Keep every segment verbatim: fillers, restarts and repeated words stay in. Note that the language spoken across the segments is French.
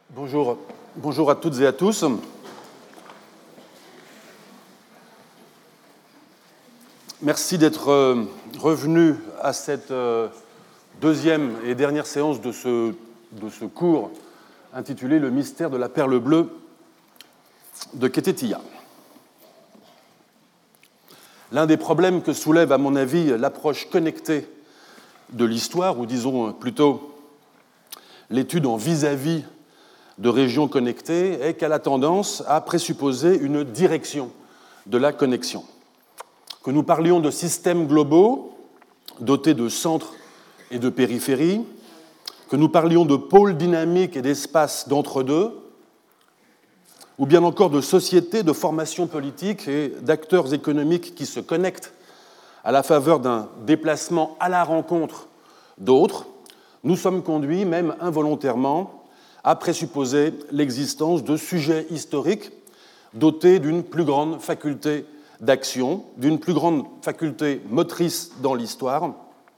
Bonjour, bonjour à toutes et à tous. Merci d'être revenus à cette deuxième et dernière séance de ce, de ce cours intitulé « Le mystère de la perle bleue » de Ketetia. L'un des problèmes que soulève, à mon avis, l'approche connectée de l'histoire, ou disons plutôt l'étude en vis-à-vis de régions connectées, est qu'elle a tendance à présupposer une direction de la connexion. Que nous parlions de systèmes globaux dotés de centres et de périphéries, que nous parlions de pôles dynamiques et d'espaces d'entre-deux, ou bien encore de sociétés, de formations politiques et d'acteurs économiques qui se connectent à la faveur d'un déplacement à la rencontre d'autres, nous sommes conduits, même involontairement, à présupposer l'existence de sujets historiques dotés d'une plus grande faculté d'action, d'une plus grande faculté motrice dans l'histoire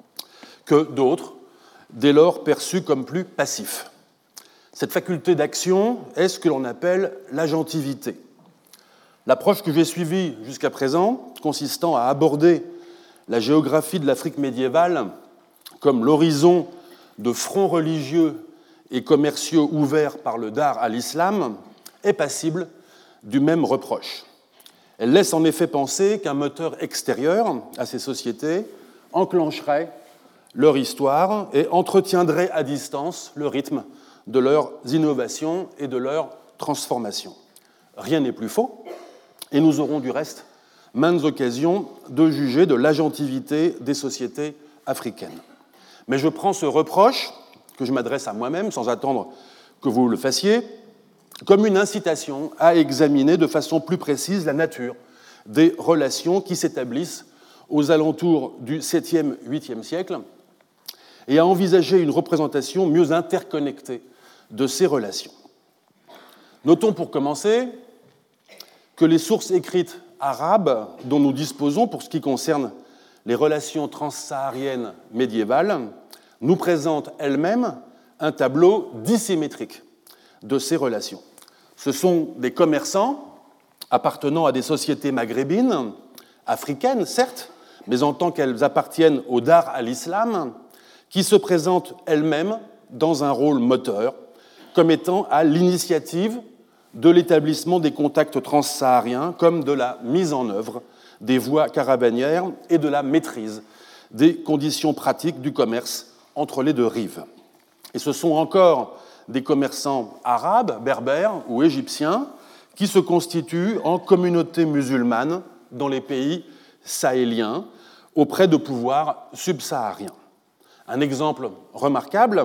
que d'autres, dès lors perçus comme plus passifs. Cette faculté d'action est ce que l'on appelle l'agentivité. L'approche que j'ai suivie jusqu'à présent, consistant à aborder la géographie de l'Afrique médiévale comme l'horizon de fronts religieux et commerciaux ouverts par le Dar à l'islam, est passible du même reproche. Elle laisse en effet penser qu'un moteur extérieur à ces sociétés enclencherait leur histoire et entretiendrait à distance le rythme de leurs innovations et de leurs transformations. Rien n'est plus faux, et nous aurons du reste maintes occasions de juger de l'agentivité des sociétés africaines. Mais je prends ce reproche, que je m'adresse à moi-même sans attendre que vous le fassiez, comme une incitation à examiner de façon plus précise la nature des relations qui s'établissent aux alentours du septième huitième siècle et à envisager une représentation mieux interconnectée de ces relations. Notons pour commencer que les sources écrites arabes dont nous disposons pour ce qui concerne les relations transsahariennes médiévales nous présentent elles-mêmes un tableau dissymétrique de ces relations. Ce sont des commerçants appartenant à des sociétés maghrébines, africaines certes, mais en tant qu'elles appartiennent au Dar à l'islam, qui se présentent elles-mêmes dans un rôle moteur, comme étant à l'initiative de l'établissement des contacts transsahariens, comme de la mise en œuvre des voies caravanières et de la maîtrise des conditions pratiques du commerce entre les deux rives. Et ce sont encore des commerçants arabes, berbères ou égyptiens qui se constituent en communautés musulmanes dans les pays sahéliens auprès de pouvoirs subsahariens. Un exemple remarquable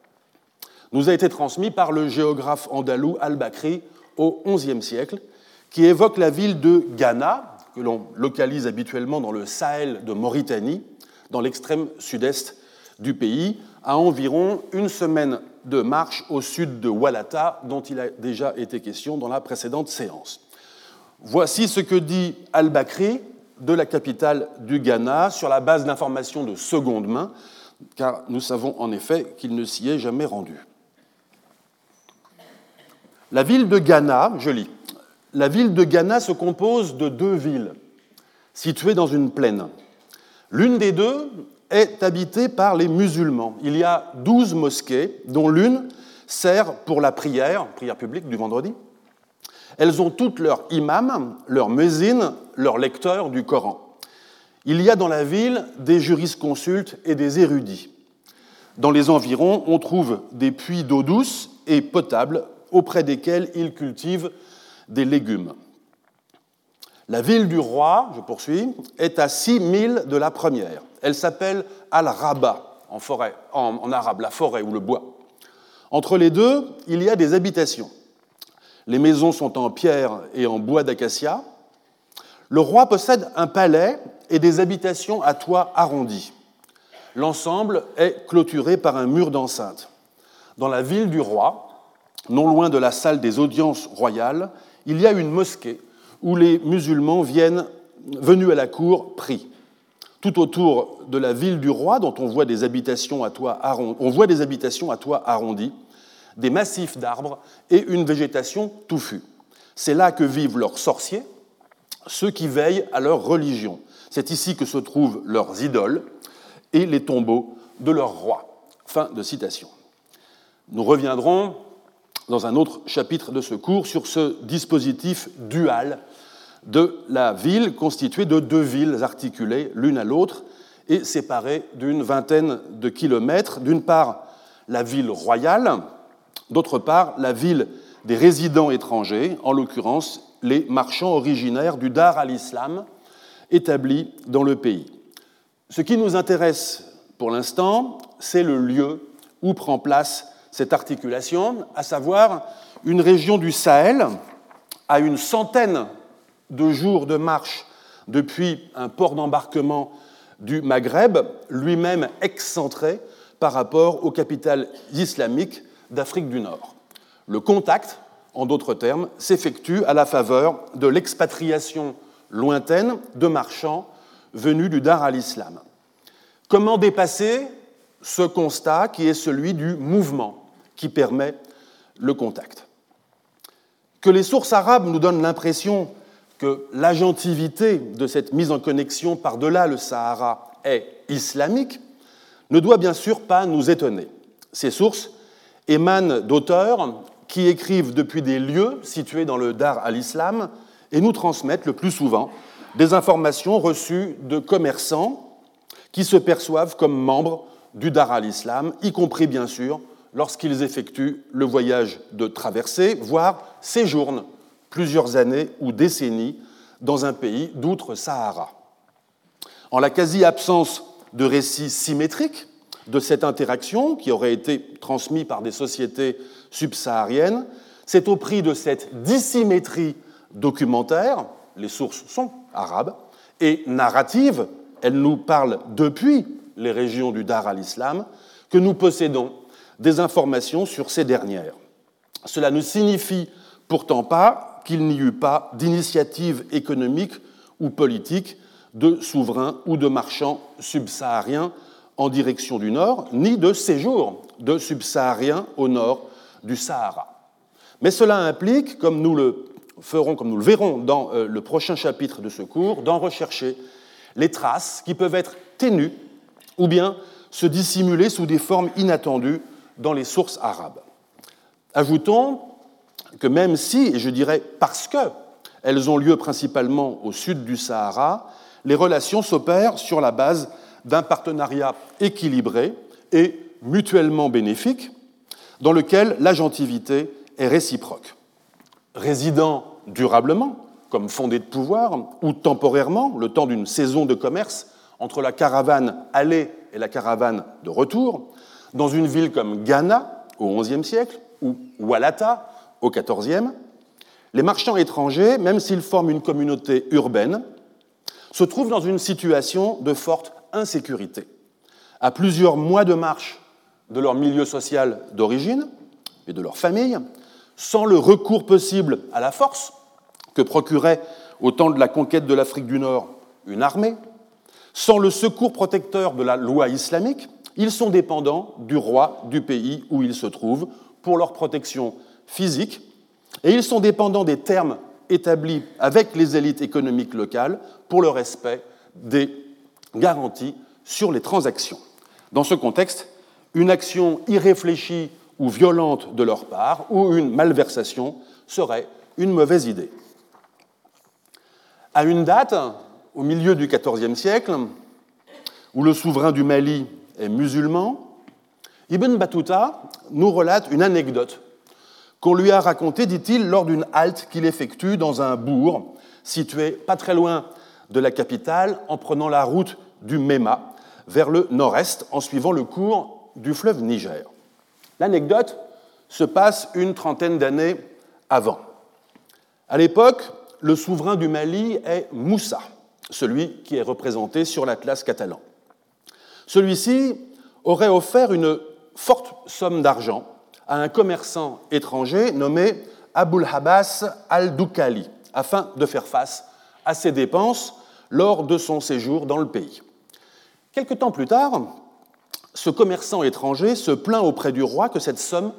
nous a été transmis par le géographe andalou al-Bakri au onzième siècle, qui évoque la ville de Ghana, que l'on localise habituellement dans le Sahel de Mauritanie, dans l'extrême sud-est du pays, à environ une semaine de marche au sud de Walata, dont il a déjà été question dans la précédente séance. Voici ce que dit al-Bakri de la capitale du Ghana sur la base d'informations de seconde main, car nous savons en effet qu'il ne s'y est jamais rendu. La ville de Ghana, je lis, la ville de Ghana se compose de deux villes situées dans une plaine. L'une des deux est habitée par les musulmans. Il y a douze mosquées, dont l'une sert pour la prière, prière publique du vendredi. Elles ont toutes leurs imams, leurs muezzins, leurs lecteurs du Coran. Il y a dans la ville des jurisconsultes et des érudits. Dans les environs, on trouve des puits d'eau douce et potable auprès desquels ils cultivent des légumes. La ville du roi, je poursuis, est à six milles de la première. Elle s'appelle Al-Raba, en, forêt, en, en arabe, la forêt ou le bois. Entre les deux, il y a des habitations. Les maisons sont en pierre et en bois d'acacia. Le roi possède un palais et des habitations à toit arrondi. L'ensemble est clôturé par un mur d'enceinte. Dans la ville du roi, non loin de la salle des audiences royales, il y a une mosquée où les musulmans viennent, venus à la cour, prient. Tout autour de la ville du roi, dont on voit des habitations à toit arrondi, on voit des habitations à toit arrondi, des massifs d'arbres et une végétation touffue. C'est là que vivent leurs sorciers, ceux qui veillent à leur religion. C'est ici que se trouvent leurs idoles et les tombeaux de leurs rois. » Fin de citation. Nous reviendrons dans un autre chapitre de ce cours sur ce dispositif dual de la ville, constituée de deux villes articulées l'une à l'autre et séparées d'une vingtaine de kilomètres. D'une part, la ville royale, d'autre part, la ville des résidents étrangers, en l'occurrence les marchands originaires du Dar al-Islam établis dans le pays. Ce qui nous intéresse pour l'instant, c'est le lieu où prend place cette articulation, à savoir une région du Sahel à une centaine de jours de marche depuis un port d'embarquement du Maghreb, lui-même excentré par rapport aux capitales islamiques d'Afrique du Nord. Le contact, en d'autres termes, s'effectue à la faveur de l'expatriation lointaine de marchands venus du Dar al-Islam. Comment dépasser ce constat qui est celui du mouvement qui permet le contact? Que les sources arabes nous donnent l'impression que l'agentivité de cette mise en connexion par-delà le Sahara est islamique ne doit bien sûr pas nous étonner. Ces sources émanent d'auteurs qui écrivent depuis des lieux situés dans le Dar al-Islam et nous transmettent le plus souvent des informations reçues de commerçants qui se perçoivent comme membres du Dar al-Islam, y compris bien sûr lorsqu'ils effectuent le voyage de traversée, voire séjournent plusieurs années ou décennies dans un pays d'outre-Sahara. En la quasi-absence de récits symétriques de cette interaction qui aurait été transmis par des sociétés subsahariennes, c'est au prix de cette dissymétrie documentaire, les sources sont arabes, et narrative, elles nous parlent depuis les régions du Dar al-Islam, que nous possédons des informations sur ces dernières. Cela ne signifie pourtant pas qu'il n'y eut pas d'initiative économique ou politique de souverains ou de marchands subsahariens en direction du nord, ni de séjour de subsahariens au nord du Sahara. Mais cela implique, comme nous le ferons, comme nous le verrons dans le prochain chapitre de ce cours, d'en rechercher les traces qui peuvent être ténues ou bien se dissimuler sous des formes inattendues dans les sources arabes. Ajoutons que même si, et je dirais parce qu'elles ont lieu principalement au sud du Sahara, les relations s'opèrent sur la base d'un partenariat équilibré et mutuellement bénéfique, dans lequel l'agentivité est réciproque. Résidant durablement, comme fondé de pouvoir, ou temporairement, le temps d'une saison de commerce entre la caravane aller et la caravane de retour, dans une ville comme Ghana, au onzième siècle, ou Walata, au quatorzième, les marchands étrangers, même s'ils forment une communauté urbaine, se trouvent dans une situation de forte insécurité. À plusieurs mois de marche de leur milieu social d'origine et de leur famille, sans le recours possible à la force que procurait au temps de la conquête de l'Afrique du Nord une armée, sans le secours protecteur de la loi islamique, ils sont dépendants du roi du pays où ils se trouvent pour leur protection physique, et ils sont dépendants des termes établis avec les élites économiques locales pour le respect des garanties sur les transactions. Dans ce contexte, une action irréfléchie ou violente de leur part ou une malversation serait une mauvaise idée. À une date, au milieu du quatorzième siècle, où le souverain du Mali est musulman, Ibn Battuta nous relate une anecdote qu'on lui a racontée, dit-il, lors d'une halte qu'il effectue dans un bourg situé pas très loin de la capitale, en prenant la route du Méma vers le nord-est, en suivant le cours du fleuve Niger. L'anecdote se passe une trentaine d'années avant. À l'époque, le souverain du Mali est Moussa, celui qui est représenté sur l'atlas catalan. Celui-ci aurait offert une forte somme d'argent à un commerçant étranger nommé Aboul Abbas al-Doukali, afin de faire face à ses dépenses lors de son séjour dans le pays. Quelque temps plus tard, ce commerçant étranger se plaint auprès du roi que cette somme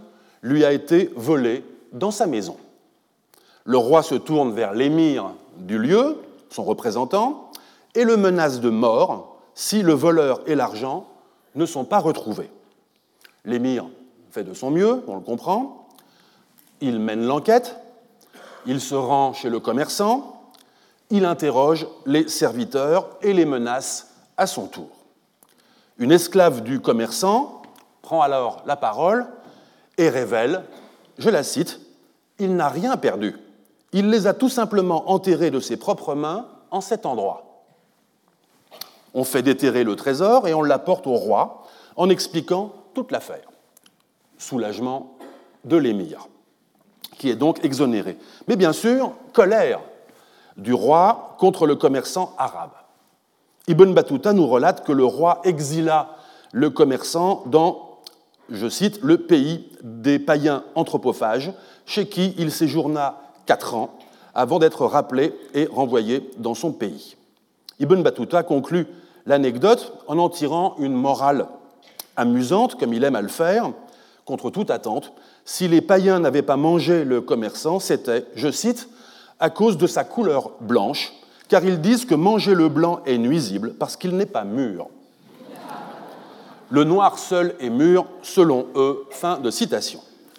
lui a été volé dans sa maison. Le roi se tourne vers l'émir du lieu, son représentant, et le menace de mort si le voleur et l'argent ne sont pas retrouvés. L'émir fait de son mieux, on le comprend, il mène l'enquête, il se rend chez le commerçant, il interroge les serviteurs et les menace à son tour. Une esclave du commerçant prend alors la parole et révèle, je la cite, « Il n'a rien perdu. Il les a tout simplement enterrés de ses propres mains en cet endroit. » On fait déterrer le trésor et on l'apporte au roi en expliquant toute l'affaire. Soulagement de l'émir, qui est donc exonéré. Mais bien sûr, colère du roi contre le commerçant arabe. Ibn Battuta nous relate que le roi exila le commerçant dans, je cite, le pays des païens anthropophages, chez qui il séjourna quatre ans avant d'être rappelé et renvoyé dans son pays. Ibn Battuta conclut l'anecdote en en tirant une morale amusante, comme il aime à le faire, contre toute attente. Si les païens n'avaient pas mangé le commerçant, c'était, je cite, à cause de sa couleur blanche, car ils disent que manger le blanc est nuisible parce qu'il n'est pas mûr. Le noir seul est mûr, selon eux. Fin de citation.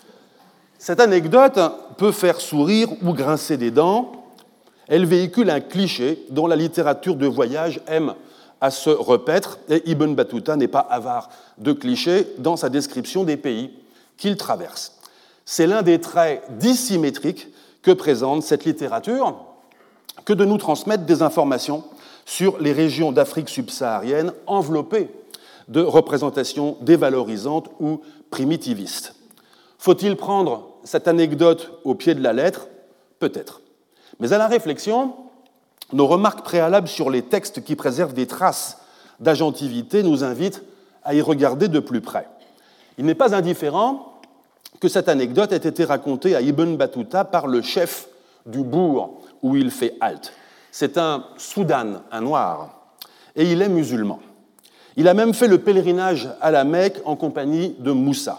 Cette anecdote peut faire sourire ou grincer des dents. Elle véhicule un cliché dont la littérature de voyage aime à se repaître, et Ibn Battuta n'est pas avare de clichés dans sa description des pays qu'il traverse. C'est l'un des traits dissymétriques que présente cette littérature que de nous transmettre des informations sur les régions d'Afrique subsaharienne enveloppées de représentations dévalorisantes ou primitivistes. Faut-il prendre cette anecdote au pied de la lettre ? Peut-être. Mais à la réflexion, nos remarques préalables sur les textes qui préservent des traces d'agentivité nous invitent à y regarder de plus près. Il n'est pas indifférent que cette anecdote ait été racontée à Ibn Battuta par le chef du bourg où il fait halte. C'est un Soudan, un noir, et il est musulman. Il a même fait le pèlerinage à la Mecque en compagnie de Moussa.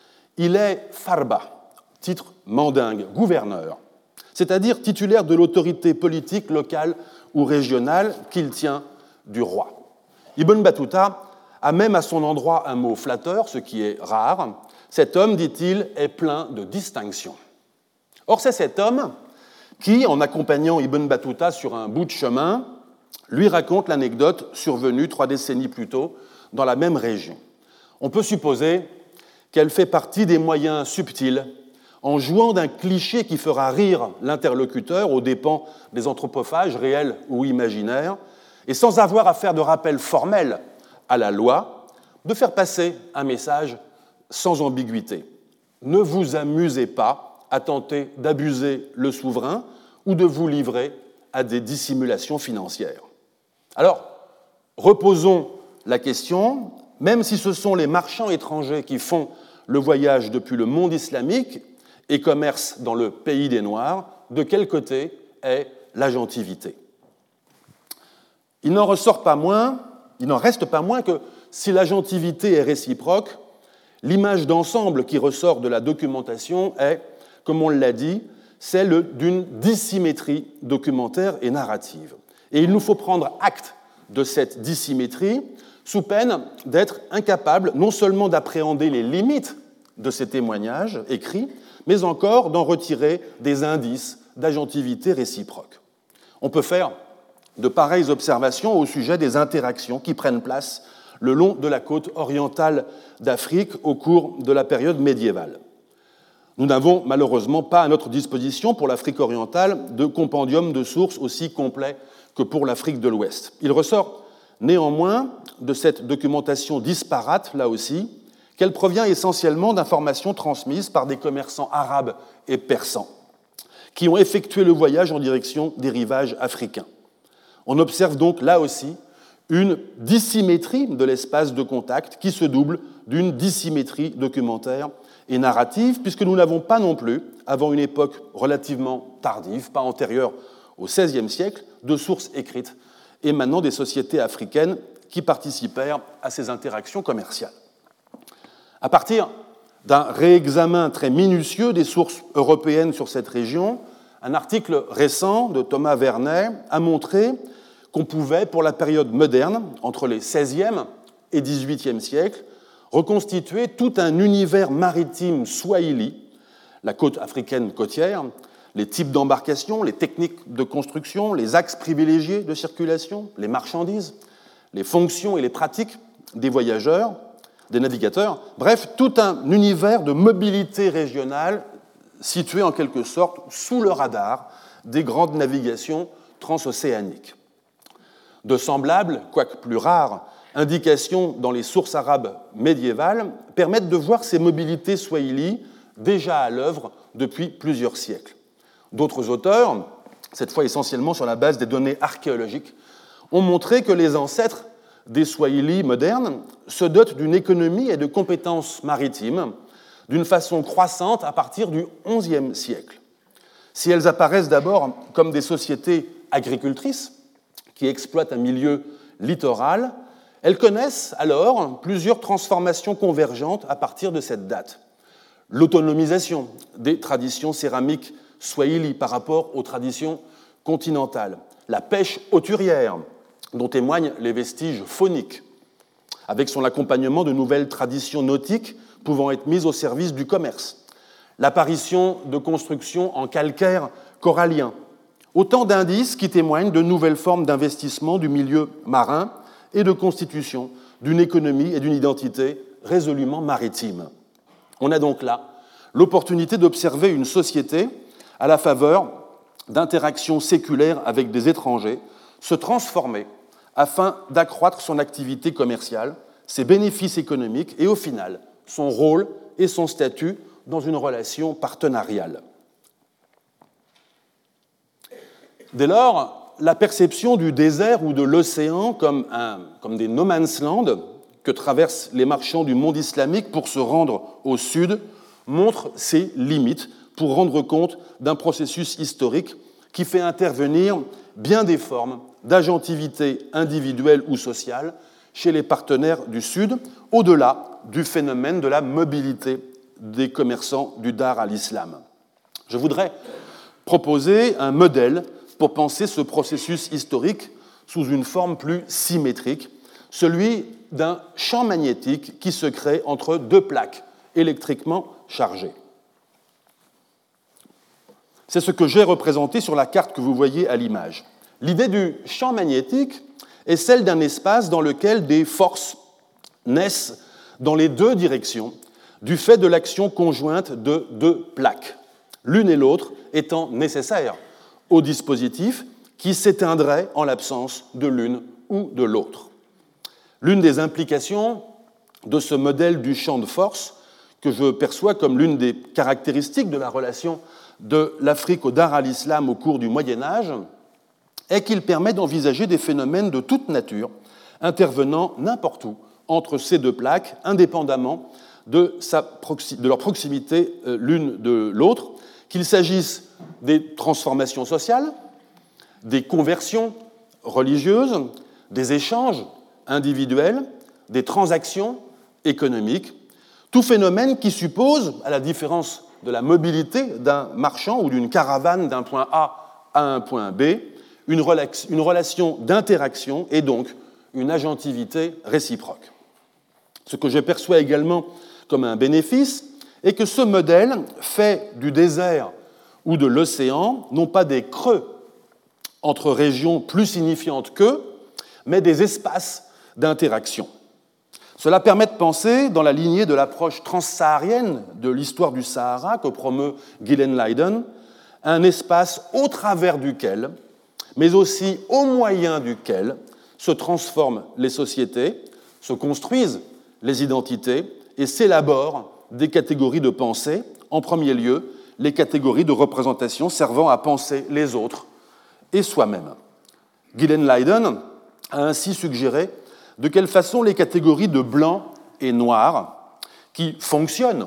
Il est farba, titre mandingue, gouverneur, c'est-à-dire titulaire de l'autorité politique locale ou régionale qu'il tient du roi. Ibn Battuta a même à son endroit un mot flatteur, ce qui est rare. Cet homme, dit-il, est plein de distinction. Or, c'est cet homme qui, en accompagnant Ibn Battuta sur un bout de chemin, lui raconte l'anecdote survenue trois décennies plus tôt dans la même région. On peut supposer qu'elle fait partie des moyens subtils en jouant d'un cliché qui fera rire l'interlocuteur aux dépens des anthropophages réels ou imaginaires, et sans avoir à faire de rappel formel à la loi, de faire passer un message sans ambiguïté. Ne vous amusez pas à tenter d'abuser le souverain ou de vous livrer à des dissimulations financières. Alors, reposons la question, même si ce sont les marchands étrangers qui font le voyage depuis le monde islamique et commercent dans le pays des Noirs, de quel côté est l'agentivité ? Il n'en ressort pas moins, il n'en reste pas moins que si l'agentivité est réciproque, l'image d'ensemble qui ressort de la documentation est, comme on l'a dit, celle d'une dissymétrie documentaire et narrative. Et il nous faut prendre acte de cette dissymétrie sous peine d'être incapable non seulement d'appréhender les limites de ces témoignages écrits, mais encore d'en retirer des indices d'agentivité réciproque. On peut faire de pareilles observations au sujet des interactions qui prennent place le long de la côte orientale d'Afrique au cours de la période médiévale. Nous n'avons malheureusement pas à notre disposition pour l'Afrique orientale de compendium de sources aussi complet que pour l'Afrique de l'Ouest. Il ressort néanmoins de cette documentation disparate, là aussi, qu'elle provient essentiellement d'informations transmises par des commerçants arabes et persans qui ont effectué le voyage en direction des rivages africains. On observe donc là aussi une dissymétrie de l'espace de contact qui se double d'une dissymétrie documentaire et narrative, puisque nous n'avons pas non plus, avant une époque relativement tardive, pas antérieure au seizième siècle, de sources écrites émanant des sociétés africaines qui participèrent à ces interactions commerciales. À partir d'un réexamen très minutieux des sources européennes sur cette région, un article récent de Thomas Vernet a montré qu'on pouvait, pour la période moderne, entre les seizième et dix-huitième siècles, reconstituer tout un univers maritime swahili, la côte africaine côtière, les types d'embarcations, les techniques de construction, les axes privilégiés de circulation, les marchandises, les fonctions et les pratiques des voyageurs, des navigateurs, bref, tout un univers de mobilité régionale situé en quelque sorte sous le radar des grandes navigations transocéaniques. De semblables, quoique plus rares, indications dans les sources arabes médiévales permettent de voir ces mobilités swahili déjà à l'œuvre depuis plusieurs siècles. D'autres auteurs, cette fois essentiellement sur la base des données archéologiques, ont montré que les ancêtres des Swahili modernes se dotent d'une économie et de compétences maritimes d'une façon croissante à partir du onzième siècle. Si elles apparaissent d'abord comme des sociétés agricultrices qui exploitent un milieu littoral, elles connaissent alors plusieurs transformations convergentes à partir de cette date. L'autonomisation des traditions céramiques swahili par rapport aux traditions continentales, la pêche hauturière, dont témoignent les vestiges fauniques, avec son accompagnement de nouvelles traditions nautiques pouvant être mises au service du commerce, l'apparition de constructions en calcaire corallien, autant d'indices qui témoignent de nouvelles formes d'investissement du milieu marin et de constitution d'une économie et d'une identité résolument maritime. On a donc là l'opportunité d'observer une société à la faveur d'interactions séculaires avec des étrangers se transformer afin d'accroître son activité commerciale, ses bénéfices économiques et, au final, son rôle et son statut dans une relation partenariale. Dès lors, la perception du désert ou de l'océan comme, un, comme des no man's land que traversent les marchands du monde islamique pour se rendre au sud montre ses limites pour rendre compte d'un processus historique qui fait intervenir bien des formes d'agentivité individuelle ou sociale chez les partenaires du Sud, au-delà du phénomène de la mobilité des commerçants du Dar à l'islam. Je voudrais proposer un modèle pour penser ce processus historique sous une forme plus symétrique, celui d'un champ magnétique qui se crée entre deux plaques électriquement chargées. C'est ce que j'ai représenté sur la carte que vous voyez à l'image. L'idée du champ magnétique est celle d'un espace dans lequel des forces naissent dans les deux directions du fait de l'action conjointe de deux plaques, l'une et l'autre étant nécessaires au dispositif qui s'éteindrait en l'absence de l'une ou de l'autre. L'une des implications de ce modèle du champ de force, que je perçois comme l'une des caractéristiques de la relation de l'Afrique au Dar al-Islam au cours du Moyen-Âge, est qu'il permet d'envisager des phénomènes de toute nature intervenant n'importe où entre ces deux plaques, indépendamment de, sa proxi- de leur proximité euh, l'une de l'autre, qu'il s'agisse des transformations sociales, des conversions religieuses, des échanges individuels, des transactions économiques, tout phénomène qui suppose, à la différence de la mobilité d'un marchand ou d'une caravane d'un point A à un point B, une, relax- une relation d'interaction et donc une agentivité réciproque. Ce que je perçois également comme un bénéfice est que ce modèle fait du désert ou de l'océan non pas des creux entre régions plus signifiantes qu'eux, mais des espaces d'interaction. Cela permet de penser, dans la lignée de l'approche transsaharienne de l'histoire du Sahara que promeut Gillen Leiden, un espace au travers duquel, mais aussi au moyen duquel, se transforment les sociétés, se construisent les identités et s'élaborent des catégories de pensée, en premier lieu les catégories de représentation servant à penser les autres et soi-même. Gillen Leiden a ainsi suggéré de quelle façon les catégories de blanc et noir, qui fonctionnent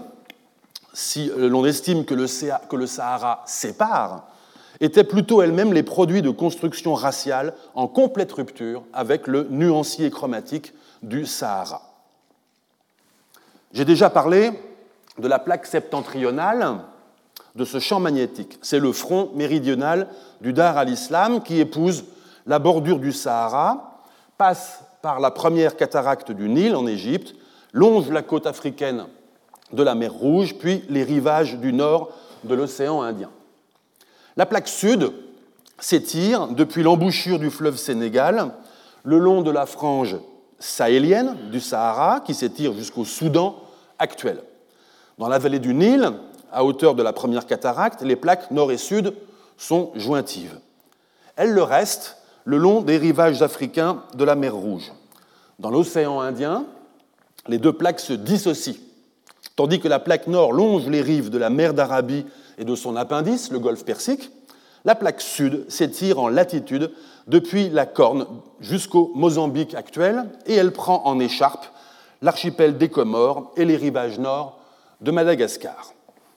si l'on estime que le Sahara sépare, étaient plutôt elles-mêmes les produits de construction raciale en complète rupture avec le nuancier chromatique du Sahara. J'ai déjà parlé de la plaque septentrionale de ce champ magnétique. C'est le front méridional du Dar al-Islam qui épouse la bordure du Sahara, passe par la première cataracte du Nil en Égypte, longe la côte africaine de la mer Rouge, puis les rivages du nord de l'océan Indien. La plaque sud s'étire depuis l'embouchure du fleuve Sénégal, le long de la frange sahélienne du Sahara, qui s'étire jusqu'au Soudan actuel. Dans la vallée du Nil, à hauteur de la première cataracte, les plaques nord et sud sont jointives. Elles le restent le long des rivages africains de la mer Rouge. Dans l'océan Indien, les deux plaques se dissocient, tandis que la plaque nord longe les rives de la mer d'Arabie et de son appendice, le golfe Persique. La plaque sud s'étire en latitude depuis la Corne jusqu'au Mozambique actuel et elle prend en écharpe l'archipel des Comores et les rivages nord de Madagascar.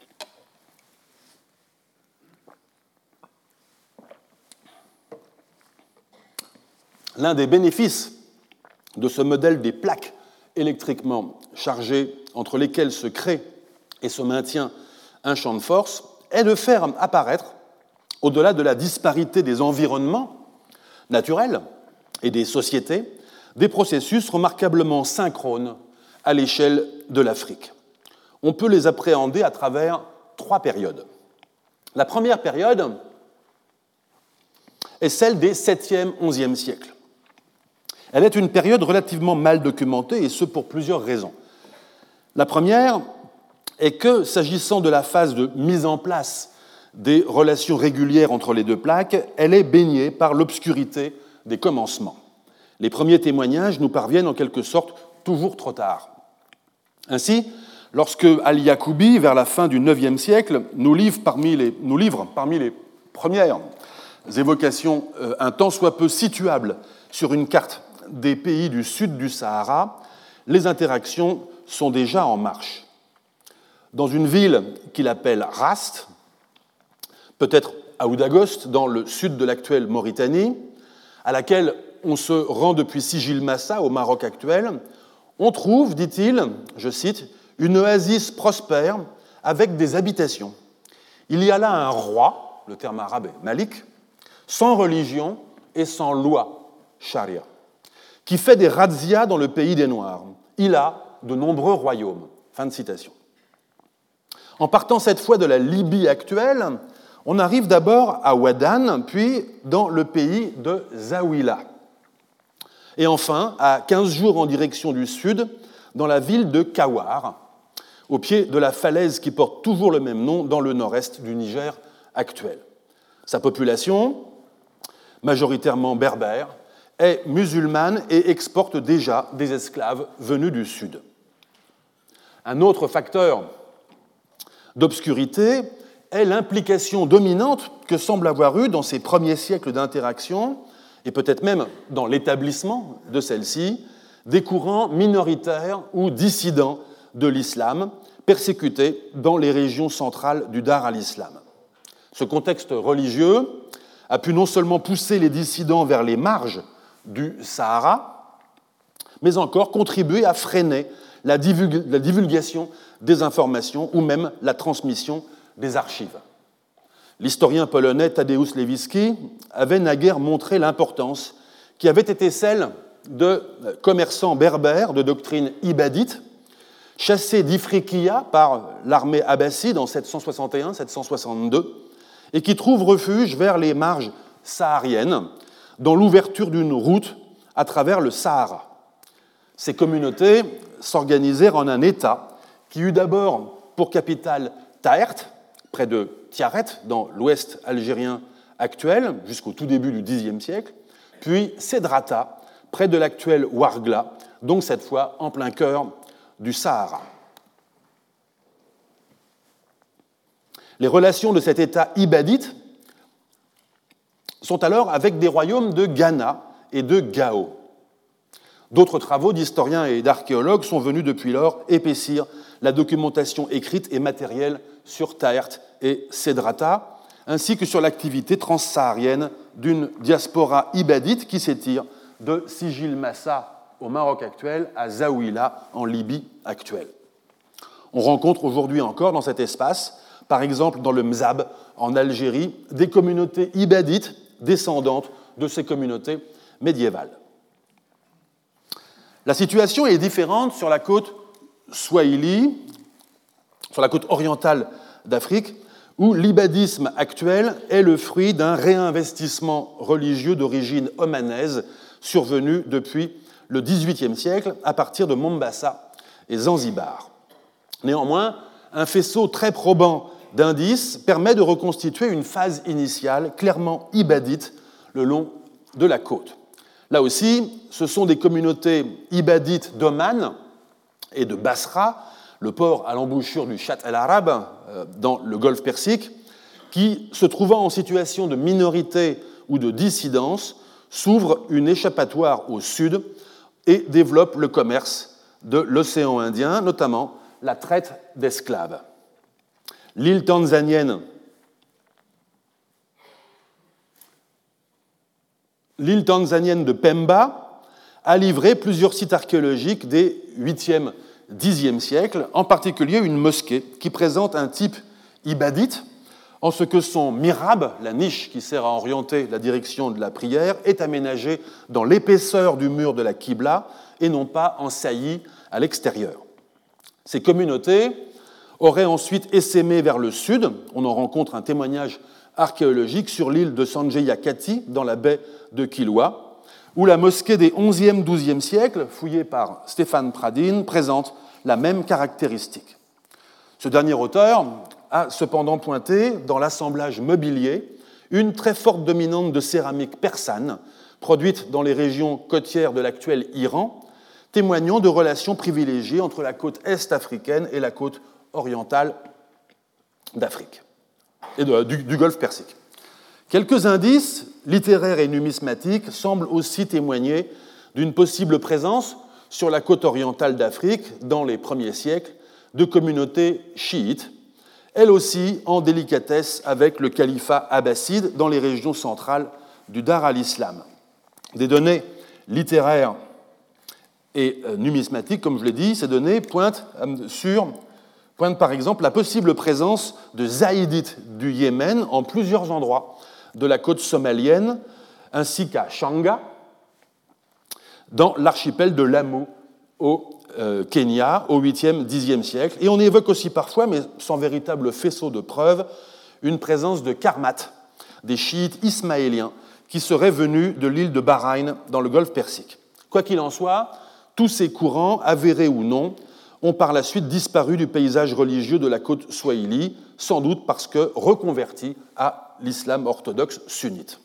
L'un des bénéfices de ce modèle des plaques électriquement chargées entre lesquelles se crée et se maintient un champ de force est de faire apparaître, au-delà de la disparité des environnements naturels et des sociétés, des processus remarquablement synchrones à l'échelle de l'Afrique. On peut les appréhender à travers trois périodes. La première période est celle des septième onzième siècles. Elle est une période relativement mal documentée, et ce pour plusieurs raisons. La première est que, s'agissant de la phase de mise en place des relations régulières entre les deux plaques, elle est baignée par l'obscurité des commencements. Les premiers témoignages nous parviennent en quelque sorte toujours trop tard. Ainsi, lorsque Al-Yaqoubi, vers la fin du neuvième siècle, nous livre parmi les, nous livre parmi les premières évocations euh, un tant soit peu situables sur une carte des pays du sud du Sahara, les interactions sont déjà en marche. Dans une ville qu'il appelle Rast, peut-être à Oudagost, dans le sud de l'actuelle Mauritanie, à laquelle on se rend depuis Sigil Massa, au Maroc actuel, on trouve, dit-il, je cite, une oasis prospère avec des habitations. Il y a là un roi, le terme arabe est Malik, sans religion et sans loi, charia, qui fait des razzias dans le pays des Noirs. Il a de nombreux royaumes. Fin de citation. En partant cette fois de la Libye actuelle, on arrive d'abord à Ouadan, puis dans le pays de Zaouila. Et enfin, à quinze jours en direction du sud, dans la ville de Kawar, au pied de la falaise qui porte toujours le même nom dans le nord-est du Niger actuel. Sa population, majoritairement berbère, est musulmane et exporte déjà des esclaves venus du sud. Un autre facteur d'obscurité est l'implication dominante que semble avoir eue dans ces premiers siècles d'interaction, et peut-être même dans l'établissement de celle-ci, des courants minoritaires ou dissidents de l'islam, persécutés dans les régions centrales du Dar al-Islam. Ce contexte religieux a pu non seulement pousser les dissidents vers les marges du Sahara, mais encore contribuer à freiner la divulgation des informations ou même la transmission des archives. L'historien polonais Tadeusz Lewicki avait naguère montré l'importance qui avait été celle de commerçants berbères de doctrine ibadite, chassés d'Ifriqiya par l'armée abbasside en sept cent soixante et un sept cent soixante-deux, et qui trouvent refuge vers les marges sahariennes, dans l'ouverture d'une route à travers le Sahara. Ces communautés s'organisèrent en un État qui eut d'abord pour capitale Taert, près de Tiaret, dans l'ouest algérien actuel, jusqu'au tout début du Xe siècle, puis Sédrata, près de l'actuel Ouargla, donc cette fois en plein cœur du Sahara. Les relations de cet État ibadite sont alors avec des royaumes de Ghana et de Gao. D'autres travaux d'historiens et d'archéologues sont venus depuis lors épaissir la documentation écrite et matérielle sur Taert et Sédrata, ainsi que sur l'activité transsaharienne d'une diaspora ibadite qui s'étire de Sigil Massa au Maroc actuel à Zaouila en Libye actuelle. On rencontre aujourd'hui encore dans cet espace, par exemple dans le Mzab, en Algérie, des communautés ibadites descendantes de ces communautés médiévales. La situation est différente sur la côte swahili, sur la côte orientale d'Afrique, où l'ibadisme actuel est le fruit d'un réinvestissement religieux d'origine omanaise survenu depuis le dix-huitième siècle à partir de Mombasa et Zanzibar. Néanmoins, un faisceau très probant d'indices permet de reconstituer une phase initiale clairement ibadite le long de la côte. Là aussi, ce sont des communautés ibadites d'Oman et de Basra, le port à l'embouchure du Shatt el-Arab, dans le golfe Persique, qui, se trouvant en situation de minorité ou de dissidence, s'ouvrent une échappatoire au sud et développent le commerce de l'océan Indien, notamment la traite d'esclaves. L'île tanzanienne, l'île tanzanienne de Pemba a livré plusieurs sites archéologiques des huitième dixième siècle, en particulier une mosquée qui présente un type ibadite, en ce que son mihrab, la niche qui sert à orienter la direction de la prière, est aménagée dans l'épaisseur du mur de la Qibla et non pas en saillie à l'extérieur. Ces communautés auraient ensuite essaimé vers le sud. On en rencontre un témoignage archéologique sur l'île de Sanjayakati, dans la baie de Kilwa, où la mosquée des onzième douzième siècles, fouillée par Stéphane Pradine, présente la même caractéristique. Ce dernier auteur a cependant pointé, dans l'assemblage mobilier, une très forte dominante de céramique persane, produite dans les régions côtières de l'actuel Iran, témoignant de relations privilégiées entre la côte est africaine et la côte orientale d'Afrique, et de, du, du golfe Persique. Quelques indices littéraires et numismatiques semblent aussi témoigner d'une possible présence sur la côte orientale d'Afrique, dans les premiers siècles, de communautés chiites, elles aussi en délicatesse avec le califat abbasside dans les régions centrales du Dar al-Islam. Des données littéraires et numismatiques, comme je l'ai dit, ces données pointent sur pointent par exemple la possible présence de zaïdites du Yémen en plusieurs endroits de la côte somalienne, ainsi qu'à Shanga, dans l'archipel de Lamu, au euh, Kenya, au huitième dixième siècle. Et on évoque aussi parfois, mais sans véritable faisceau de preuves, une présence de karmates, des chiites ismaéliens, qui seraient venus de l'île de Bahreïn, dans le golfe Persique. Quoi qu'il en soit, tous ces courants, avérés ou non, ont par la suite disparu du paysage religieux de la côte swahili, sans doute parce que reconvertis à l'islam orthodoxe sunnite.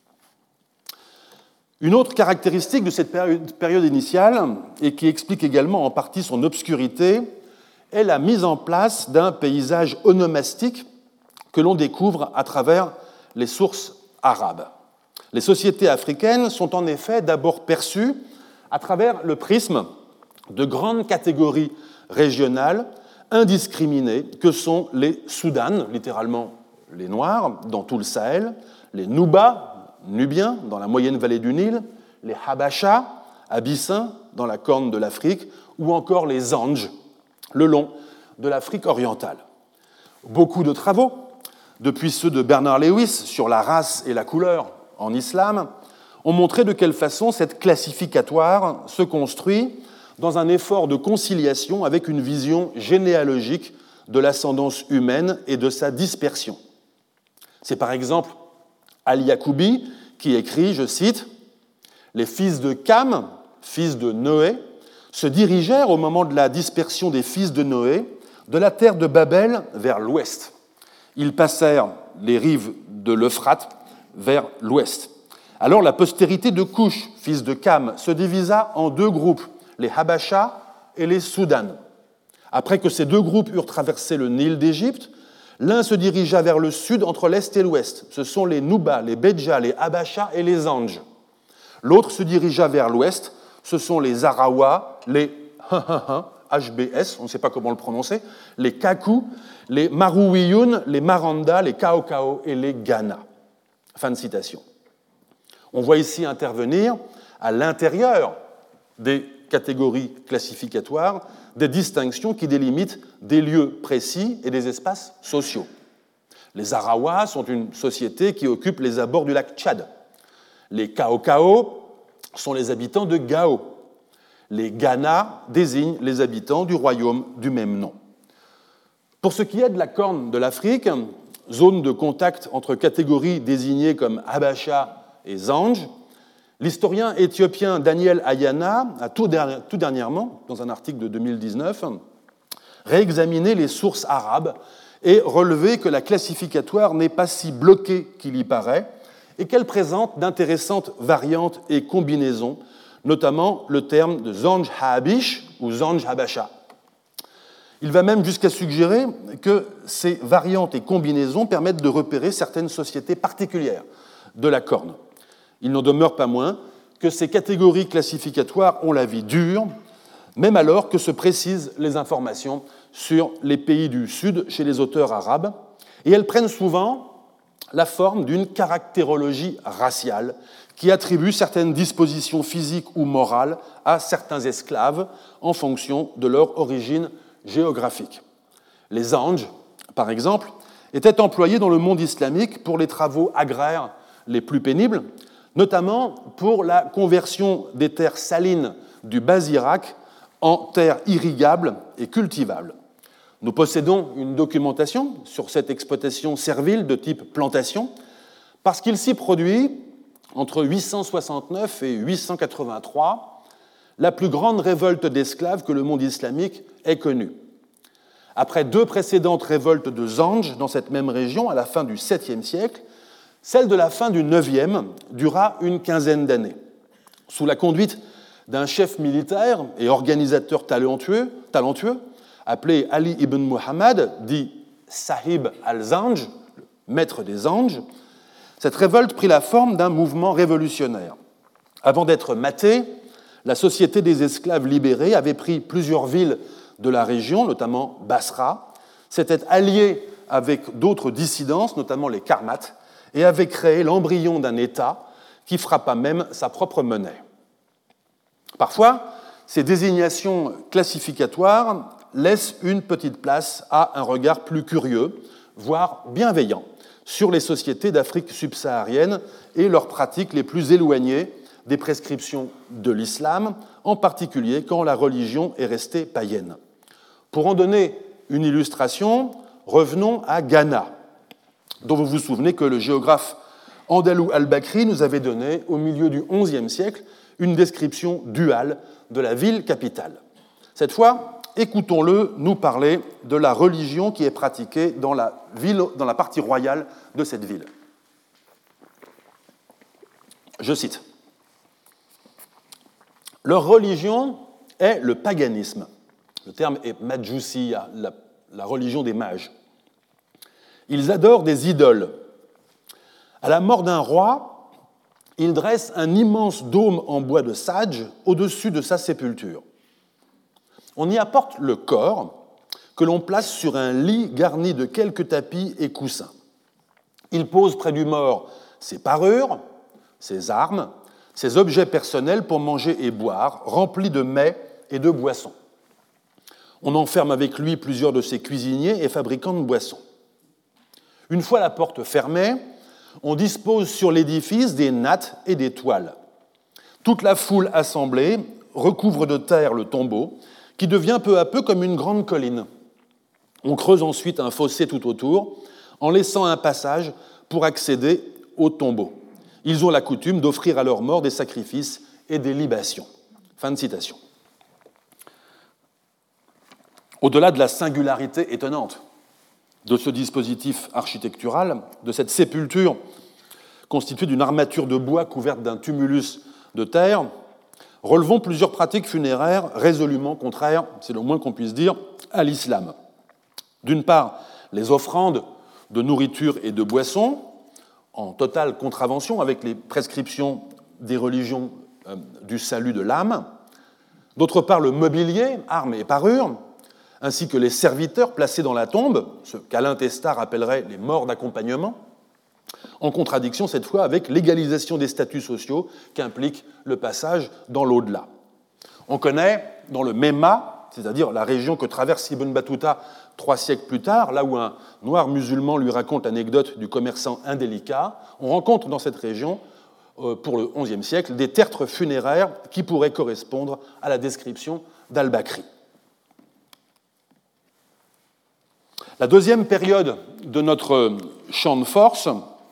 Une autre caractéristique de cette période initiale, et qui explique également en partie son obscurité, est la mise en place d'un paysage onomastique que l'on découvre à travers les sources arabes. Les sociétés africaines sont en effet d'abord perçues à travers le prisme de grandes catégories régionales indiscriminées que sont les Soudanes, littéralement les Noirs, dans tout le Sahel, les Noubas, Nubiens, dans la moyenne vallée du Nil, les Habachas, Abyssins, dans la corne de l'Afrique, ou encore les Anges, le long de l'Afrique orientale. Beaucoup de travaux, depuis ceux de Bernard Lewis sur la race et la couleur en islam, ont montré de quelle façon cette classificatoire se construit dans un effort de conciliation avec une vision généalogique de l'ascendance humaine et de sa dispersion. C'est par exemple Al-Yacoubi qui écrit, je cite, « Les fils de Cam, fils de Noé, se dirigèrent au moment de la dispersion des fils de Noé de la terre de Babel vers l'ouest. Ils passèrent les rives de l'Euphrate vers l'ouest. Alors la postérité de Couch, fils de Cam, se divisa en deux groupes, les Habachas et les Soudanes. Après que ces deux groupes eurent traversé le Nil d'Égypte, l'un se dirigea vers le sud entre l'est et l'ouest. Ce sont les Noubas, les Bédjas, les Habachas et les Anges. L'autre se dirigea vers l'ouest. Ce sont les Arawa, les H B S, on ne sait pas comment le prononcer, les Kakou, les Marouioun, les Maranda, les Kaokao et les Ghana. Fin de citation. On voit ici intervenir, à l'intérieur des catégories classificatoires, des distinctions qui délimitent des lieux précis et des espaces sociaux. Les Arawa sont une société qui occupe les abords du lac Tchad. Les Cao-Cao sont les habitants de Gao. Les Ghana désignent les habitants du royaume du même nom. Pour ce qui est de la Corne de l'Afrique, zone de contact entre catégories désignées comme Habasha et Zanj, l'historien éthiopien Daniel Ayana a tout, dernier, tout dernièrement, dans un article de deux mille dix-neuf, réexaminé les sources arabes et relevé que la classificatoire n'est pas si bloquée qu'il y paraît et qu'elle présente d'intéressantes variantes et combinaisons, notamment le terme de Zanj Habish ou Zanj Habasha. Il va même jusqu'à suggérer que ces variantes et combinaisons permettent de repérer certaines sociétés particulières de la Corne. Il n'en demeure pas moins que ces catégories classificatoires ont la vie dure, même alors que se précisent les informations sur les pays du Sud chez les auteurs arabes, et elles prennent souvent la forme d'une caractérologie raciale qui attribue certaines dispositions physiques ou morales à certains esclaves en fonction de leur origine géographique. Les Zanj, par exemple, étaient employés dans le monde islamique pour les travaux agraires les plus pénibles, notamment pour la conversion des terres salines du Bas-Irak en terres irrigables et cultivables. Nous possédons une documentation sur cette exploitation servile de type plantation, parce qu'il s'y produit, entre huit cent soixante-neuf et huit cent quatre-vingt-trois, la plus grande révolte d'esclaves que le monde islamique ait connue. Après deux précédentes révoltes de Zanj dans cette même région à la fin du septième siècle, celle de la fin du neuvième dura une quinzaine d'années. Sous la conduite d'un chef militaire et organisateur talentueux, talentueux appelé Ali ibn Muhammad, dit Sahib al-Zanj, maître des Zanj, cette révolte prit la forme d'un mouvement révolutionnaire. Avant d'être matée, la Société des esclaves libérés avait pris plusieurs villes de la région, notamment Basra, s'était alliée avec d'autres dissidences, notamment les Karmates, et avait créé l'embryon d'un État qui frappa même sa propre monnaie. Parfois, ces désignations classificatoires laissent une petite place à un regard plus curieux, voire bienveillant, sur les sociétés d'Afrique subsaharienne et leurs pratiques les plus éloignées des prescriptions de l'islam, en particulier quand la religion est restée païenne. Pour en donner une illustration, revenons à Ghana, dont vous vous souvenez que le géographe Andalou al-Bakri nous avait donné, au milieu du onzième siècle, une description duale de la ville capitale. Cette fois, écoutons-le nous parler de la religion qui est pratiquée dans la, ville, dans la partie royale de cette ville. Je cite. « Leur religion est le paganisme. » Le terme est Majusiya, la, la religion des mages. Ils adorent des idoles. À la mort d'un roi, ils dressent un immense dôme en bois de sadj au-dessus de sa sépulture. On y apporte le corps que l'on place sur un lit garni de quelques tapis et coussins. Il pose près du mort ses parures, ses armes, ses objets personnels pour manger et boire, remplis de mets et de boissons. On enferme avec lui plusieurs de ses cuisiniers et fabricants de boissons. Une fois la porte fermée, on dispose sur l'édifice des nattes et des toiles. Toute la foule assemblée recouvre de terre le tombeau, qui devient peu à peu comme une grande colline. On creuse ensuite un fossé tout autour, en laissant un passage pour accéder au tombeau. Ils ont la coutume d'offrir à leurs morts des sacrifices et des libations. Fin de citation. Au-delà de la singularité étonnante de ce dispositif architectural, de cette sépulture constituée d'une armature de bois couverte d'un tumulus de terre, relevons plusieurs pratiques funéraires résolument contraires, c'est le moins qu'on puisse dire, à l'islam. D'une part, les offrandes de nourriture et de boissons, en totale contravention avec les prescriptions des religions euh, du salut de l'âme. D'autre part, le mobilier, armes et parures, ainsi que les serviteurs placés dans la tombe, ce qu'Alain Testard appellerait les morts d'accompagnement, en contradiction cette fois avec l'égalisation des statuts sociaux qu'implique le passage dans l'au-delà. On connaît dans le Memma c'est-à-dire la région que traverse Ibn Battuta trois siècles plus tard, là où un noir musulman lui raconte l'anecdote du commerçant indélicat, on rencontre dans cette région, euh, pour le onzième siècle, des tertres funéraires qui pourraient correspondre à la description d'Al-Bakri. La deuxième période de notre champ de force,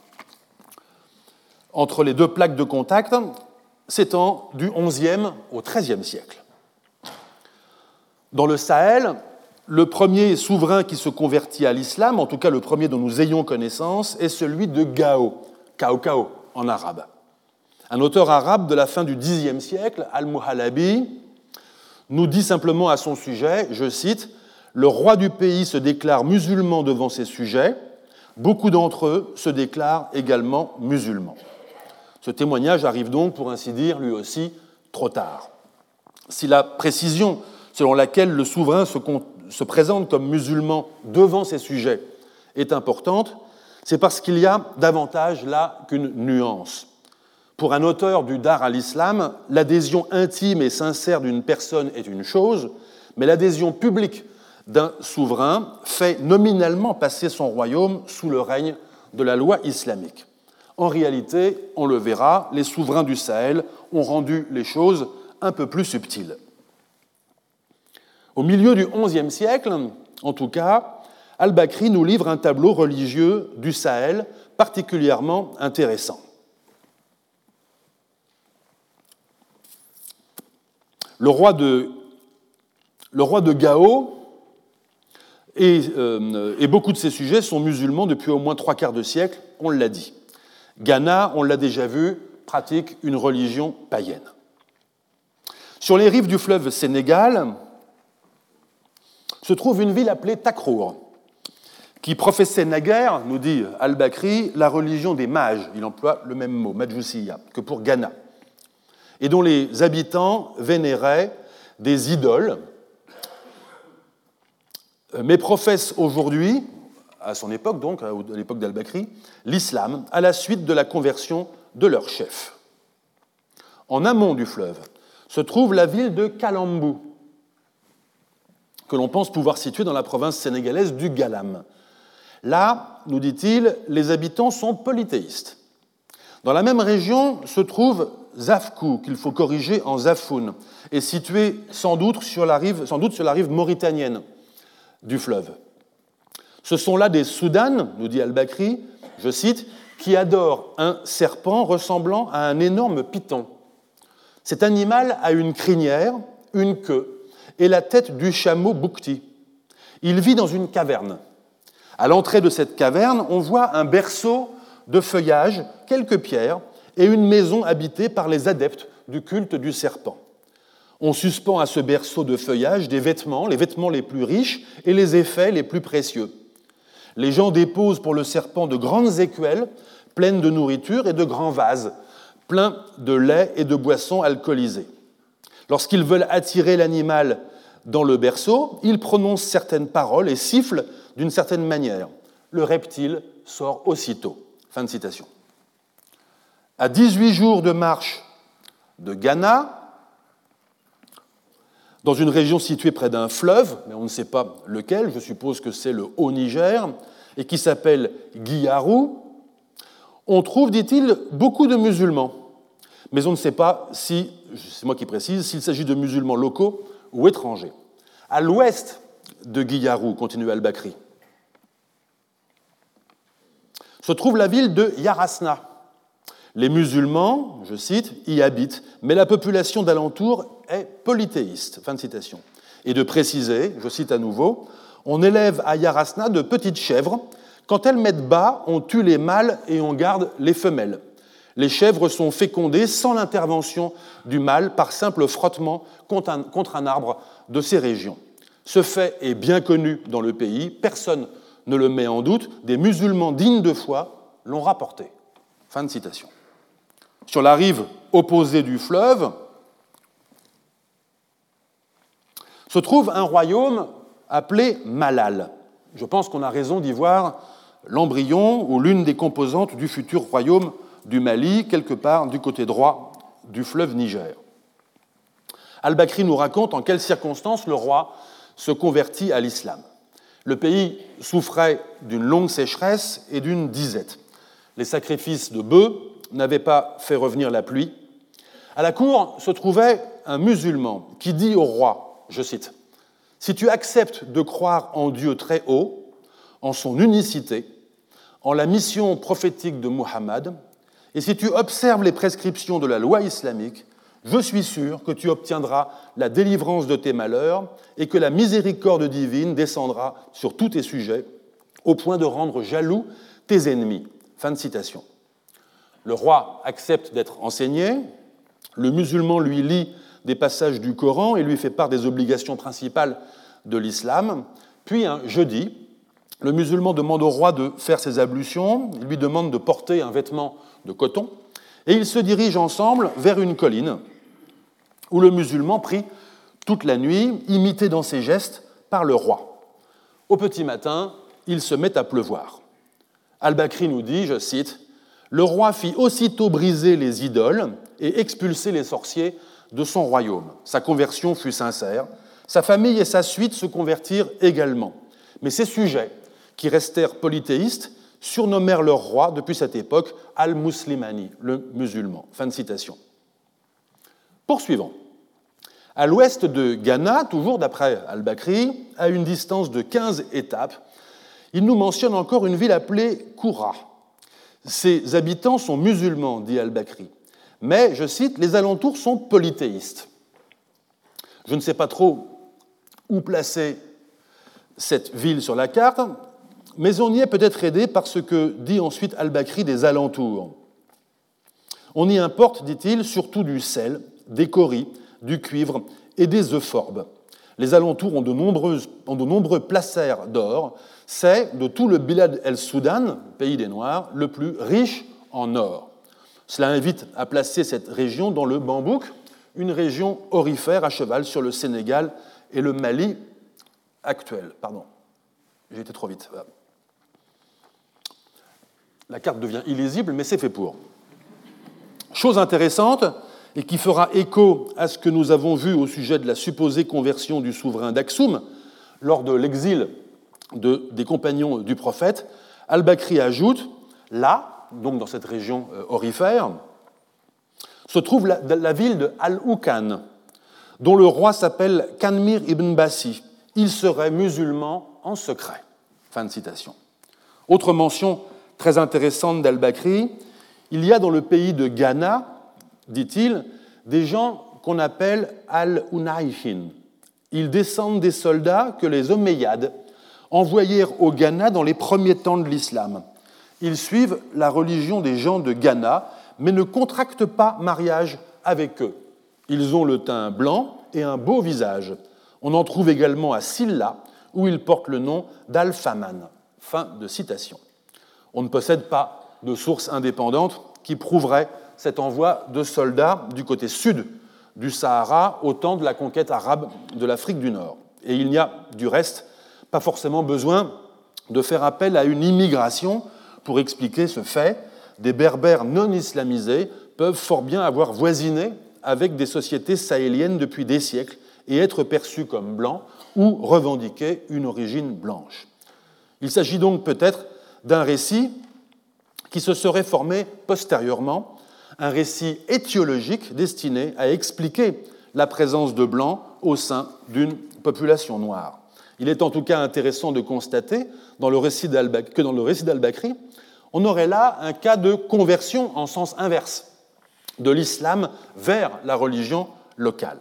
entre les deux plaques de contact, s'étend du onzième au treizième siècle. Dans le Sahel, le premier souverain qui se convertit à l'islam, en tout cas le premier dont nous ayons connaissance, est celui de Gao, Cao Cao en arabe. Un auteur arabe de la fin du dixième siècle, Al-Muhalabi, nous dit simplement à son sujet, je cite, « Le roi du pays se déclare musulman devant ses sujets, beaucoup d'entre eux se déclarent également musulmans. » Ce témoignage arrive donc, pour ainsi dire, lui aussi, trop tard. Si la précision selon laquelle le souverain se, se présente comme musulman devant ses sujets est importante, c'est parce qu'il y a davantage là qu'une nuance. Pour un auteur du Dar à l'islam, l'adhésion intime et sincère d'une personne est une chose, mais l'adhésion publique d'un souverain fait nominalement passer son royaume sous le règne de la loi islamique. En réalité, on le verra, les souverains du Sahel ont rendu les choses un peu plus subtiles. Au milieu du onzième siècle, en tout cas, Al-Bakri nous livre un tableau religieux du Sahel particulièrement intéressant. Le roi de, le roi de Gao et, euh, et beaucoup de ses sujets sont musulmans depuis au moins trois quarts de siècle, on l'a dit. Ghana, on l'a déjà vu, pratique une religion païenne. Sur les rives du fleuve Sénégal se trouve une ville appelée Takrour, qui professait naguère, nous dit Al-Bakri, la religion des mages, il emploie le même mot, Majusiya, que pour Ghana, et dont les habitants vénéraient des idoles, mais professent aujourd'hui, à son époque donc, à l'époque d'Al-Bakri, l'islam, à la suite de la conversion de leur chef. En amont du fleuve se trouve la ville de Kalambou, que l'on pense pouvoir situer dans la province sénégalaise du Galam. Là, nous dit-il, les habitants sont polythéistes. Dans la même région se trouve Zafkou, qu'il faut corriger en Zafoun, et situé sans doute sur la rive, sans doute sur la rive mauritanienne du fleuve. Ce sont là des Soudanes, nous dit Al-Bakri, je cite, qui adorent un serpent ressemblant à un énorme python. Cet animal a une crinière, une queue, et la tête du chameau Boukti. Il vit dans une caverne. À l'entrée de cette caverne, on voit un berceau de feuillage, quelques pierres, et une maison habitée par les adeptes du culte du serpent. On suspend à ce berceau de feuillage des vêtements, les vêtements les plus riches et les effets les plus précieux. Les gens déposent pour le serpent de grandes écuelles pleines de nourriture et de grands vases, pleins de lait et de boissons alcoolisées. Lorsqu'ils veulent attirer l'animal dans le berceau, ils prononcent certaines paroles et sifflent d'une certaine manière. Le reptile sort aussitôt. Fin de citation. À dix-huit jours de marche de Ghana, dans une région située près d'un fleuve, mais on ne sait pas lequel, je suppose que c'est le Haut-Niger, et qui s'appelle Guiarou, on trouve, dit-il, beaucoup de musulmans. Mais on ne sait pas si, c'est moi qui précise, s'il s'agit de musulmans locaux ou étrangers. À l'ouest de Guiarou, continue Al-Bakri, se trouve la ville de Yarasna. Les musulmans, je cite, y habitent, mais la population d'alentour est polythéiste. Fin de citation. Et de préciser, je cite à nouveau, on élève à Yarasna de petites chèvres. Quand elles mettent bas, on tue les mâles et on garde les femelles. Les chèvres sont fécondées sans l'intervention du mâle par simple frottement contre un, contre un arbre de ces régions. Ce fait est bien connu dans le pays, personne ne le met en doute, des musulmans dignes de foi l'ont rapporté. Fin de citation. Sur la rive opposée du fleuve se trouve un royaume appelé Malal. Je pense qu'on a raison d'y voir l'embryon ou l'une des composantes du futur royaume du Mali, quelque part du côté droit du fleuve Niger. Al-Bakri nous raconte en quelles circonstances le roi se convertit à l'islam. Le pays souffrait d'une longue sécheresse et d'une disette. Les sacrifices de bœufs n'avaient pas fait revenir la pluie. À la cour se trouvait un musulman qui dit au roi, je cite, « Si tu acceptes de croire en Dieu très haut, en son unicité, en la mission prophétique de Muhammad, et si tu observes les prescriptions de la loi islamique, je suis sûr que tu obtiendras la délivrance de tes malheurs et que la miséricorde divine descendra sur tous tes sujets, au point de rendre jaloux tes ennemis. » Fin de citation. Le roi accepte d'être enseigné, le musulman lui lit des passages du Coran et lui fait part des obligations principales de l'islam. Puis, un jeudi, le musulman demande au roi de faire ses ablutions, il lui demande de porter un vêtement de coton, et ils se dirigent ensemble vers une colline où le musulman prie toute la nuit, imité dans ses gestes par le roi. Au petit matin, il se met à pleuvoir. Al-Bakri nous dit, je cite, « Le roi fit aussitôt briser les idoles et expulser les sorciers de son royaume. Sa conversion fut sincère. Sa famille et sa suite se convertirent également. Mais ses sujets, qui restèrent polythéistes, surnommèrent leur roi depuis cette époque Al-Muslimani, le musulman. » Fin de citation. Poursuivons. À l'ouest de Ghana, toujours d'après Al-Bakri, à une distance de quinze étapes, il nous mentionne encore une ville appelée Koura. Ses habitants sont musulmans, dit Al-Bakri. Mais, je cite, les alentours sont polythéistes. Je ne sais pas trop où placer cette ville sur la carte, mais on y est peut-être aidé par ce que dit ensuite Al-Bakri des alentours. On y importe, dit-il, surtout du sel, des coris, du cuivre et des euphorbes. Les alentours ont de, nombreuses, ont de nombreux placers d'or. C'est, de tout le Bilad el-Soudan, pays des Noirs, le plus riche en or. Cela invite à placer cette région dans le Bambouk, une région aurifère à cheval sur le Sénégal et le Mali actuel. Pardon, j'ai été trop vite. La carte devient illisible, mais c'est fait pour. Chose intéressante, et qui fera écho à ce que nous avons vu au sujet de la supposée conversion du souverain d'Aksum lors de l'exil de, des compagnons du prophète, Al-Bakri ajoute, là, donc dans cette région aurifère, se trouve la, la ville de Al-Oukan, dont le roi s'appelle Kanmir ibn Bassi. Il serait musulman en secret. Fin de citation. Autre mention très intéressante d'Al-Bakri, il y a dans le pays de Ghana, dit-il, des gens qu'on appelle Al-Unayhin. Ils descendent des soldats que les Omeyyades envoyèrent au Ghana dans les premiers temps de l'islam. Ils suivent la religion des gens de Ghana, mais ne contractent pas mariage avec eux. Ils ont le teint blanc et un beau visage. On en trouve également à Silla, où ils portent le nom d'Al-Faman. Fin de citation. On ne possède pas de source indépendante qui prouverait cet envoi de soldats du côté sud du Sahara au temps de la conquête arabe de l'Afrique du Nord. Et il n'y a, du reste, pas forcément besoin de faire appel à une immigration pour expliquer ce fait. Des Berbères non islamisés peuvent fort bien avoir voisiné avec des sociétés sahéliennes depuis des siècles et être perçus comme blancs ou revendiquer une origine blanche. Il s'agit donc peut-être d'un récit qui se serait formé postérieurement, un récit étiologique destiné à expliquer la présence de Blancs au sein d'une population noire. Il est en tout cas intéressant de constater dans le récit que dans le récit d'Al-Bakri, on aurait là un cas de conversion en sens inverse de l'islam vers la religion locale.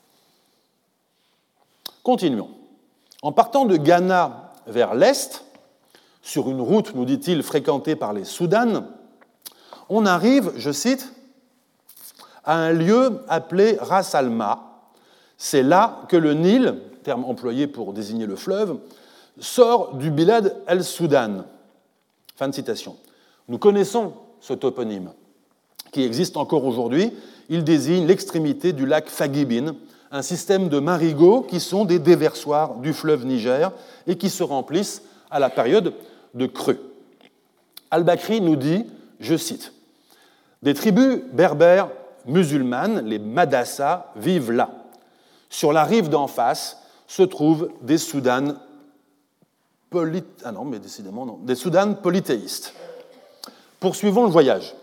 Continuons. En partant de Ghana vers l'est, sur une route, nous dit-il, fréquentée par les Soudanes, on arrive, je cite, à un lieu appelé Ras Alma. C'est là que le Nil, terme employé pour désigner le fleuve, sort du Bilad el-Soudan. Fin de citation. Nous connaissons ce toponyme, qui existe encore aujourd'hui. Il désigne l'extrémité du lac Fagibin, un système de marigots qui sont des déversoirs du fleuve Niger et qui se remplissent à la période de crue. Al-Bakri nous dit, je cite, « Des tribus berbères musulmanes, les Madassa, vivent là. Sur la rive d'en face se trouvent des Soudanes poly... ah non, mais décidément non, des Soudanes polythéistes. Poursuivons le voyage.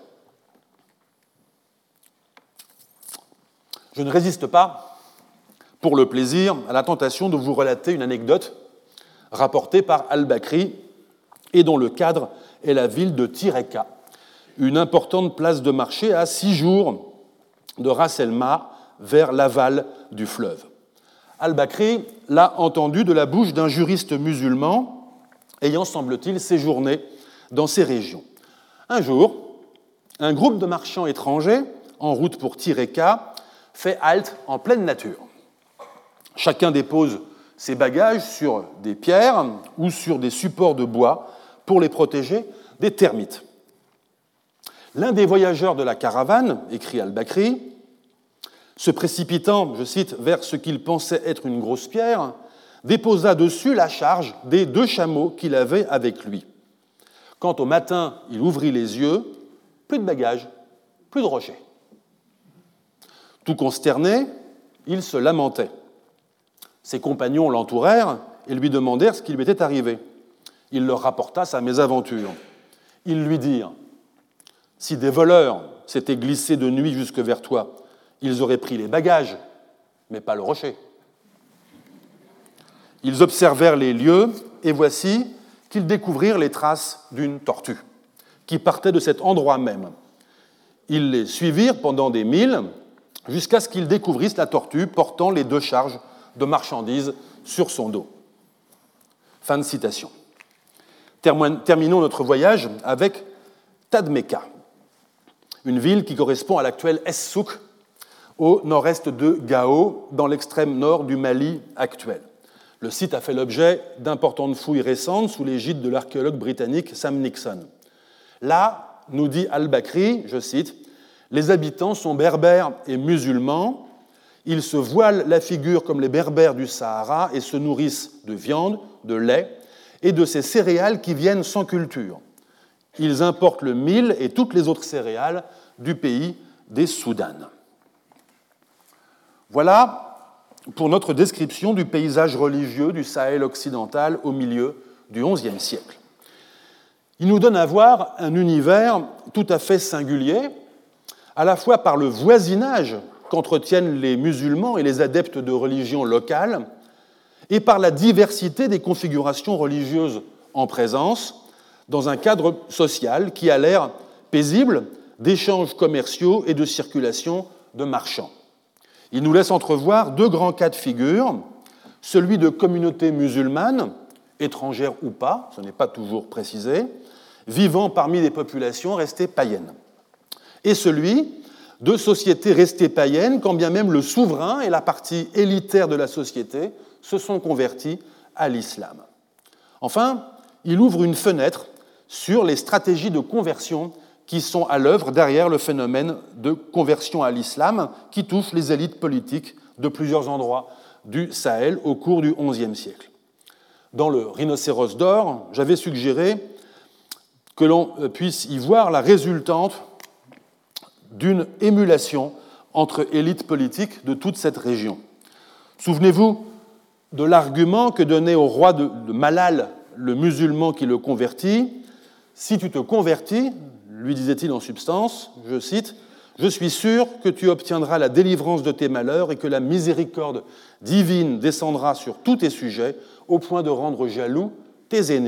Je ne résiste pas, pour le plaisir, à la tentation de vous relater une anecdote rapportée par al-Bakri et dont le cadre est la ville de Tireka, une importante place de marché à six jours de Ras el-Mar vers l'aval du fleuve. Al-Bakri l'a entendu de la bouche d'un juriste musulman ayant, semble-t-il, séjourné dans ces régions. Un jour, un groupe de marchands étrangers, en route pour Tireka, fait halte en pleine nature. Chacun dépose ses bagages sur des pierres ou sur des supports de bois pour les protéger des termites. L'un des voyageurs de la caravane, écrit al-Bakri, se précipitant, je cite, vers ce qu'il pensait être une grosse pierre, déposa dessus la charge des deux chameaux qu'il avait avec lui. Quand au matin il ouvrit les yeux, plus de bagages, plus de rochers. Tout consterné, il se lamentait. Ses compagnons l'entourèrent et lui demandèrent ce qui lui était arrivé. Il leur rapporta sa mésaventure. Ils lui dirent « Si des voleurs s'étaient glissés de nuit jusque vers toi, ils auraient pris les bagages, mais pas le rocher. » Ils observèrent les lieux et voici qu'ils découvrirent les traces d'une tortue qui partait de cet endroit même. Ils les suivirent pendant des milles jusqu'à ce qu'ils découvrissent la tortue portant les deux charges de marchandises sur son dos. Fin de citation. Terminons notre voyage avec Tadmeka, une ville qui correspond à l'actuel Es-Souk, au nord-est de Gao, dans l'extrême nord du Mali actuel. Le site a fait l'objet d'importantes fouilles récentes sous l'égide de l'archéologue britannique Sam Nixon. Là, nous dit al-Bakri, je cite, « Les habitants sont berbères et musulmans, ils se voilent la figure comme les berbères du Sahara et se nourrissent de viande, de lait et de ces céréales qui viennent sans culture. Ils importent le mil et toutes les autres céréales du pays des Soudanes. » Voilà pour notre description du paysage religieux du Sahel occidental au milieu du onzième siècle. Il nous donne à voir un univers tout à fait singulier, à la fois par le voisinage qu'entretiennent les musulmans et les adeptes de religions locales, et par la diversité des configurations religieuses en présence, dans un cadre social qui a l'air paisible d'échanges commerciaux et de circulation de marchands. Il nous laisse entrevoir deux grands cas de figure, celui de communautés musulmanes, étrangères ou pas, ce n'est pas toujours précisé, vivant parmi des populations restées païennes, et celui de sociétés restées païennes, quand bien même le souverain et la partie élitaire de la société se sont convertis à l'islam. Enfin, il ouvre une fenêtre sur les stratégies de conversion qui sont à l'œuvre derrière le phénomène de conversion à l'islam qui touche les élites politiques de plusieurs endroits du Sahel au cours du onzième siècle. Dans le Rhinocéros d'or, j'avais suggéré que l'on puisse y voir la résultante d'une émulation entre élites politiques de toute cette région. Souvenez-vous de l'argument que donnait au roi de Malal, le musulman qui le convertit, « Si tu te convertis, lui disait-il en substance, je cite, « Je suis sûr que tu obtiendras la délivrance de tes malheurs et que la miséricorde divine descendra sur tous tes sujets au point de rendre jaloux tes ennemis. »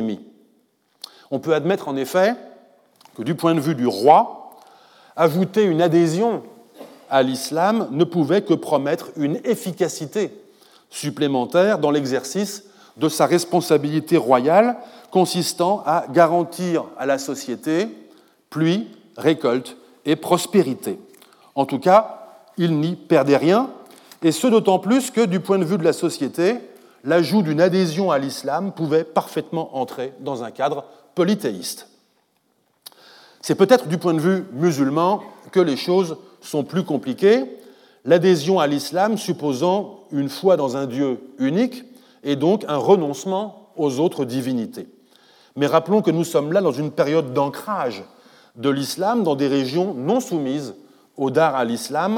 On peut admettre en effet que du point de vue du roi, ajouter une adhésion à l'islam ne pouvait que promettre une efficacité supplémentaire dans l'exercice de sa responsabilité royale consistant à garantir à la société pluie, récolte et prospérité. En tout cas, il n'y perdait rien, et ce d'autant plus que, du point de vue de la société, l'ajout d'une adhésion à l'islam pouvait parfaitement entrer dans un cadre polythéiste. C'est peut-être du point de vue musulman que les choses sont plus compliquées, l'adhésion à l'islam supposant une foi dans un Dieu unique et donc un renoncement aux autres divinités. Mais rappelons que nous sommes là dans une période d'ancrage de l'islam dans des régions non soumises au dar à l'islam,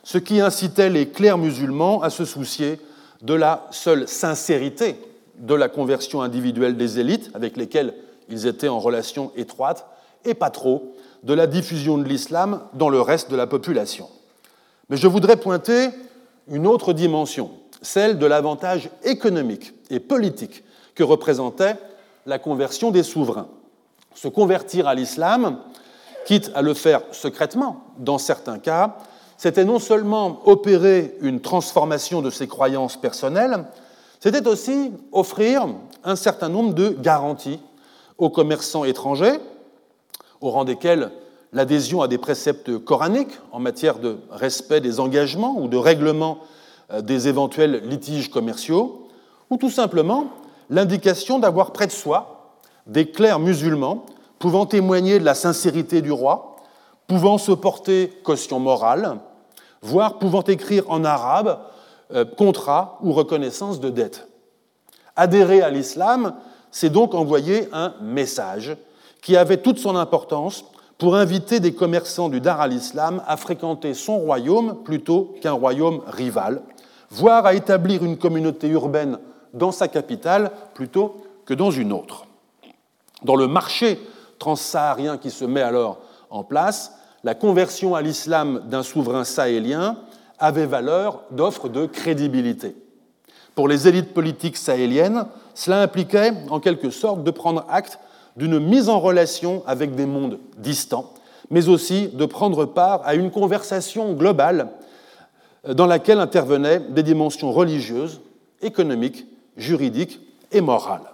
ce qui incitait les clercs musulmans à se soucier de la seule sincérité de la conversion individuelle des élites, avec lesquelles ils étaient en relation étroite, et pas trop de la diffusion de l'islam dans le reste de la population. Mais je voudrais pointer une autre dimension, celle de l'avantage économique et politique que représentait la conversion des souverains. Se convertir à l'islam, quitte à le faire secrètement dans certains cas, c'était non seulement opérer une transformation de ses croyances personnelles, c'était aussi offrir un certain nombre de garanties aux commerçants étrangers, au rang desquels l'adhésion à des préceptes coraniques en matière de respect des engagements ou de règlement des éventuels litiges commerciaux, ou tout simplement l'indication d'avoir près de soi des clercs musulmans pouvant témoigner de la sincérité du roi, pouvant se porter caution morale, voire pouvant écrire en arabe euh, contrat ou reconnaissance de dette. Adhérer à l'islam, c'est donc envoyer un message qui avait toute son importance pour inviter des commerçants du Dar al-Islam à fréquenter son royaume plutôt qu'un royaume rival, voire à établir une communauté urbaine dans sa capitale plutôt que dans une autre. Dans le marché transsaharien qui se met alors en place, la conversion à l'islam d'un souverain sahélien avait valeur d'offre de crédibilité. Pour les élites politiques sahéliennes, cela impliquait en quelque sorte de prendre acte d'une mise en relation avec des mondes distants, mais aussi de prendre part à une conversation globale dans laquelle intervenaient des dimensions religieuses, économiques, juridiques et morales.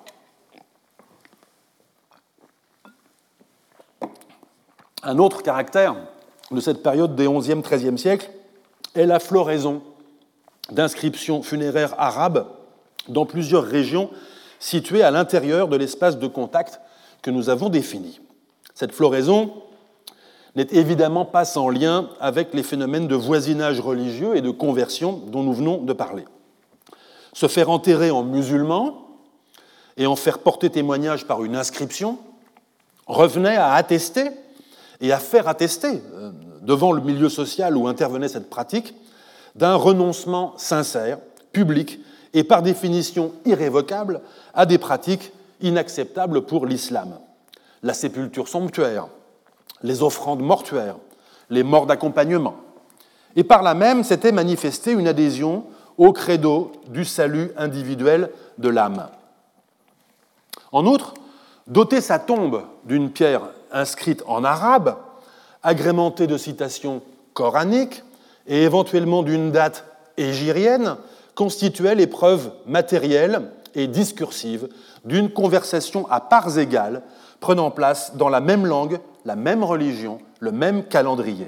Un autre caractère de cette période des onzième treizième siècles est la floraison d'inscriptions funéraires arabes dans plusieurs régions situées à l'intérieur de l'espace de contact que nous avons défini. Cette floraison n'est évidemment pas sans lien avec les phénomènes de voisinage religieux et de conversion dont nous venons de parler. Se faire enterrer en musulman et en faire porter témoignage par une inscription revenait à attester et à faire attester devant le milieu social où intervenait cette pratique d'un renoncement sincère, public et par définition irrévocable à des pratiques inacceptables pour l'islam. La sépulture somptuaire, les offrandes mortuaires, les morts d'accompagnement. Et par là même s'était manifestée une adhésion au credo du salut individuel de l'âme. En outre, doter sa tombe d'une pierre inscrite en arabe, agrémentée de citations coraniques et éventuellement d'une date hégirienne, constituait les preuves matérielles et discursives d'une conversation à parts égales, prenant place dans la même langue, la même religion, le même calendrier.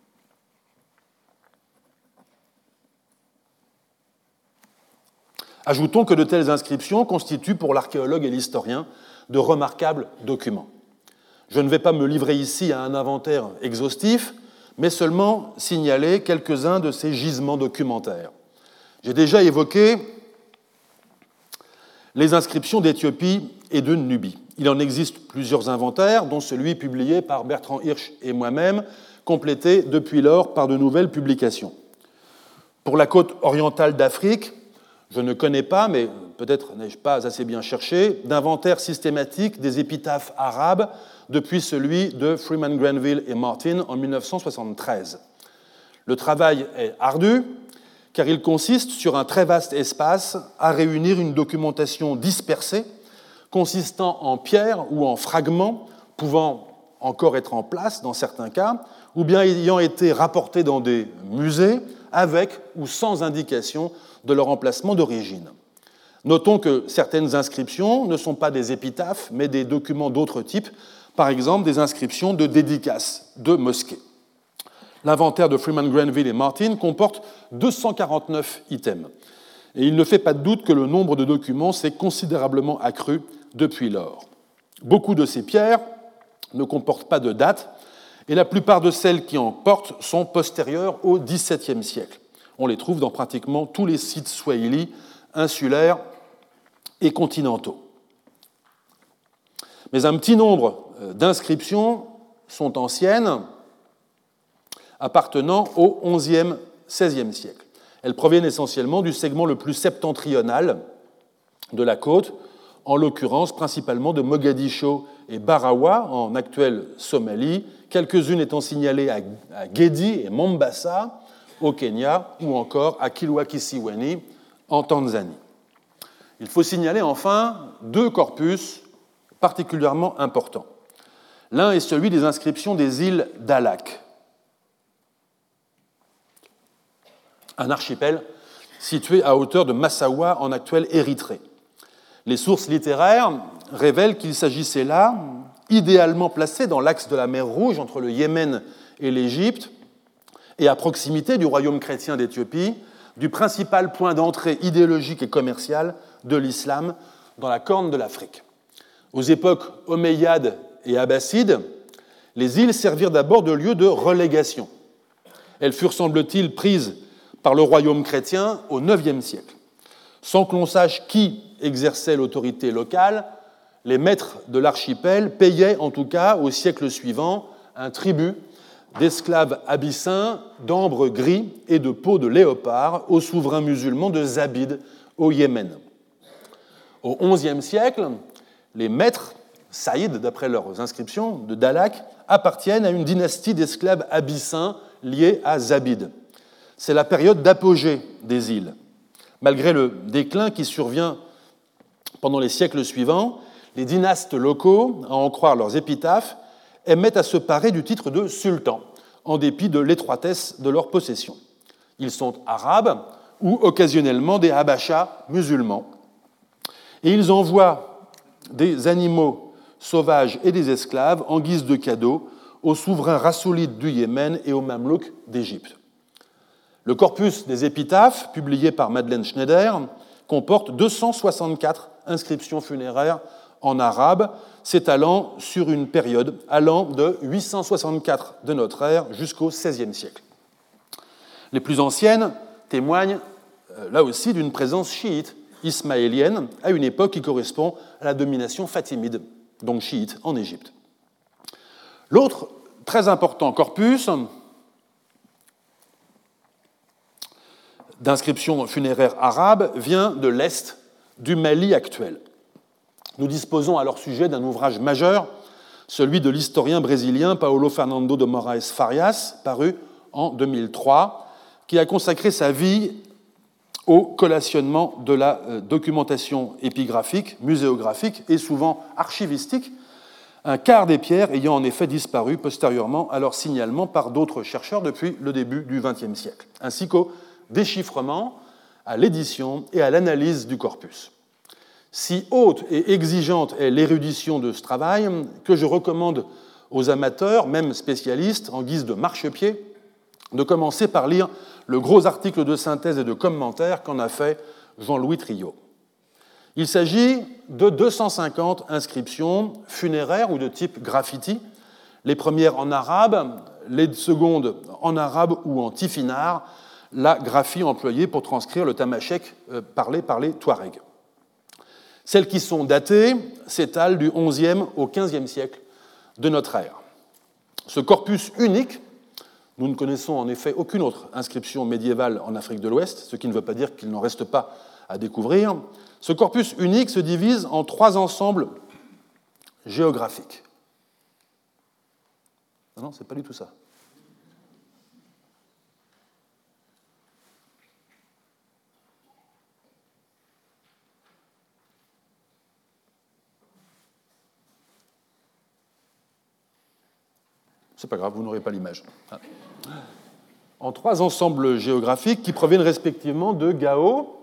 Ajoutons que de telles inscriptions constituent pour l'archéologue et l'historien de remarquables documents. Je ne vais pas me livrer ici à un inventaire exhaustif, mais seulement signaler quelques-uns de ces gisements documentaires. J'ai déjà évoqué les inscriptions d'Éthiopie et de Nubie. Il en existe plusieurs inventaires, dont celui publié par Bertrand Hirsch et moi-même, complété depuis lors par de nouvelles publications. Pour la côte orientale d'Afrique, je ne connais pas, mais peut-être n'ai-je pas assez bien cherché, d'inventaire systématique des épitaphes arabes depuis celui de Freeman Granville et Martin en mille neuf cent soixante-treize. Le travail est ardu, car il consiste sur un très vaste espace à réunir une documentation dispersée, consistant en pierres ou en fragments, pouvant encore être en place dans certains cas, ou bien ayant été rapportés dans des musées, avec ou sans indication de leur emplacement d'origine. Notons que certaines inscriptions ne sont pas des épitaphes, mais des documents d'autres types, par exemple des inscriptions de dédicaces de mosquées. L'inventaire de Freeman Granville et Martin comporte deux cent quarante-neuf items, et il ne fait pas de doute que le nombre de documents s'est considérablement accru depuis lors. Beaucoup de ces pierres ne comportent pas de date, et la plupart de celles qui en portent sont postérieures au dix-septième siècle. On les trouve dans pratiquement tous les sites swahili, insulaires et continentaux. Mais un petit nombre d'inscriptions sont anciennes, appartenant au onzième seizième siècle. Elles proviennent essentiellement du segment le plus septentrional de la côte, en l'occurrence principalement de Mogadiscio et Barawa, en actuelle Somalie, quelques-unes étant signalées à Gedi et Mombasa, au Kenya, ou encore à Kilwa Kisiwani, en Tanzanie. Il faut signaler enfin deux corpus particulièrement importants. L'un est celui des inscriptions des îles Dahlak, un archipel situé à hauteur de Massawa en actuelle Érythrée. Les sources littéraires révèlent qu'il s'agissait là, idéalement placé dans l'axe de la mer Rouge entre le Yémen et l'Égypte, et à proximité du royaume chrétien d'Éthiopie, du principal point d'entrée idéologique et commercial de l'islam dans la corne de l'Afrique. Aux époques omeyyades et abbassides, les îles servirent d'abord de lieu de relégation. Elles furent, semble-t-il, prises par le royaume chrétien au neuvième siècle. Sans que l'on sache qui exerçait l'autorité locale, les maîtres de l'archipel payaient en tout cas au siècle suivant un tribut d'esclaves abyssins, d'ambre gris et de peau de léopard aux souverains musulmans de Zabid au Yémen. Au onzième siècle, les maîtres, Saïd d'après leurs inscriptions, de Dahlak, appartiennent à une dynastie d'esclaves abyssins liés à Zabid. C'est la période d'apogée des îles. Malgré le déclin qui survient pendant les siècles suivants, les dynastes locaux, à en croire leurs épitaphes, aimaient à se parer du titre de sultan, en dépit de l'étroitesse de leurs possessions. Ils sont arabes ou occasionnellement des habachas musulmans, et ils envoient des animaux sauvages et des esclaves en guise de cadeaux aux souverains rassoulides du Yémen et aux mamelouks d'Égypte. Le corpus des épitaphes, publié par Madeleine Schneider, comporte deux cent soixante-quatre inscriptions funéraires en arabe, s'étalant sur une période allant de huit cent soixante-quatre de notre ère jusqu'au seizième siècle. Les plus anciennes témoignent, là aussi, d'une présence chiite ismaélienne à une époque qui correspond à la domination fatimide, donc chiite, en Égypte. L'autre très important corpus d'inscriptions funéraires arabes vient de l'Est du Mali actuel. Nous disposons à leur sujet d'un ouvrage majeur, celui de l'historien brésilien Paulo Fernando de Moraes Farias, paru en deux mille trois, qui a consacré sa vie au collationnement de la documentation épigraphique, muséographique et souvent archivistique, un quart des pierres ayant en effet disparu postérieurement à leur signalement par d'autres chercheurs depuis le début du vingtième siècle, ainsi qu'au déchiffrement, à l'édition et à l'analyse du corpus. Si haute et exigeante est l'érudition de ce travail, que je recommande aux amateurs, même spécialistes, en guise de marchepied, de commencer par lire le gros article de synthèse et de commentaire qu'en a fait Jean-Louis Triot. Il s'agit de deux cent cinquante inscriptions funéraires ou de type graffiti, les premières en arabe, les secondes en arabe ou en tifinagh, la graphie employée pour transcrire le tamashek parlé par les Touaregs. Celles qui sont datées s'étalent du onzième au quinzième siècle de notre ère. Ce corpus unique, nous ne connaissons en effet aucune autre inscription médiévale en Afrique de l'Ouest, ce qui ne veut pas dire qu'il n'en reste pas à découvrir. Ce corpus unique se divise en trois ensembles géographiques. Non, non, c'est pas du tout ça. C'est pas grave, vous n'aurez pas l'image. En trois ensembles géographiques qui proviennent respectivement de Gao.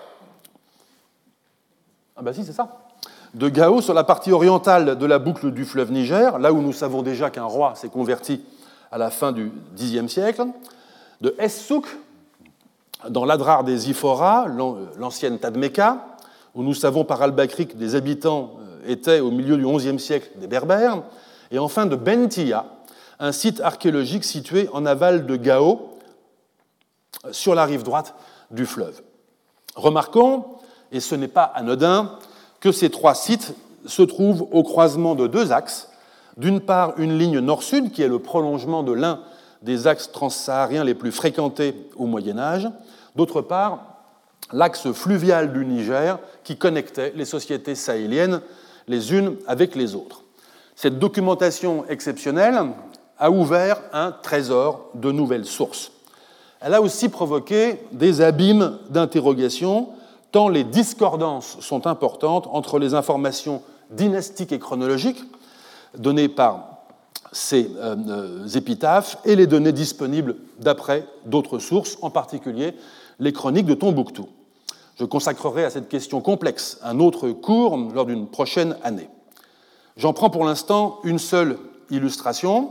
Ah ben si, c'est ça. De Gao sur la partie orientale de la boucle du fleuve Niger, là où nous savons déjà qu'un roi s'est converti à la fin du Xe siècle. De Essouk, dans l'Adrar des Ifora, l'ancienne Tadmeka, où nous savons par Al-Bakri que les habitants étaient au milieu du onzième siècle des Berbères. Et enfin de Bentia, un site archéologique situé en aval de Gao, sur la rive droite du fleuve. Remarquons, et ce n'est pas anodin, que ces trois sites se trouvent au croisement de deux axes. D'une part, une ligne nord-sud, qui est le prolongement de l'un des axes transsahariens les plus fréquentés au Moyen Âge, d'autre part, l'axe fluvial du Niger qui connectait les sociétés sahéliennes les unes avec les autres. Cette documentation exceptionnelle a ouvert un trésor de nouvelles sources. Elle a aussi provoqué des abîmes d'interrogation, tant les discordances sont importantes entre les informations dynastiques et chronologiques données par ces euh, épitaphes et les données disponibles d'après d'autres sources, en particulier les chroniques de Tombouctou. Je consacrerai à cette question complexe un autre cours lors d'une prochaine année. J'en prends pour l'instant une seule illustration.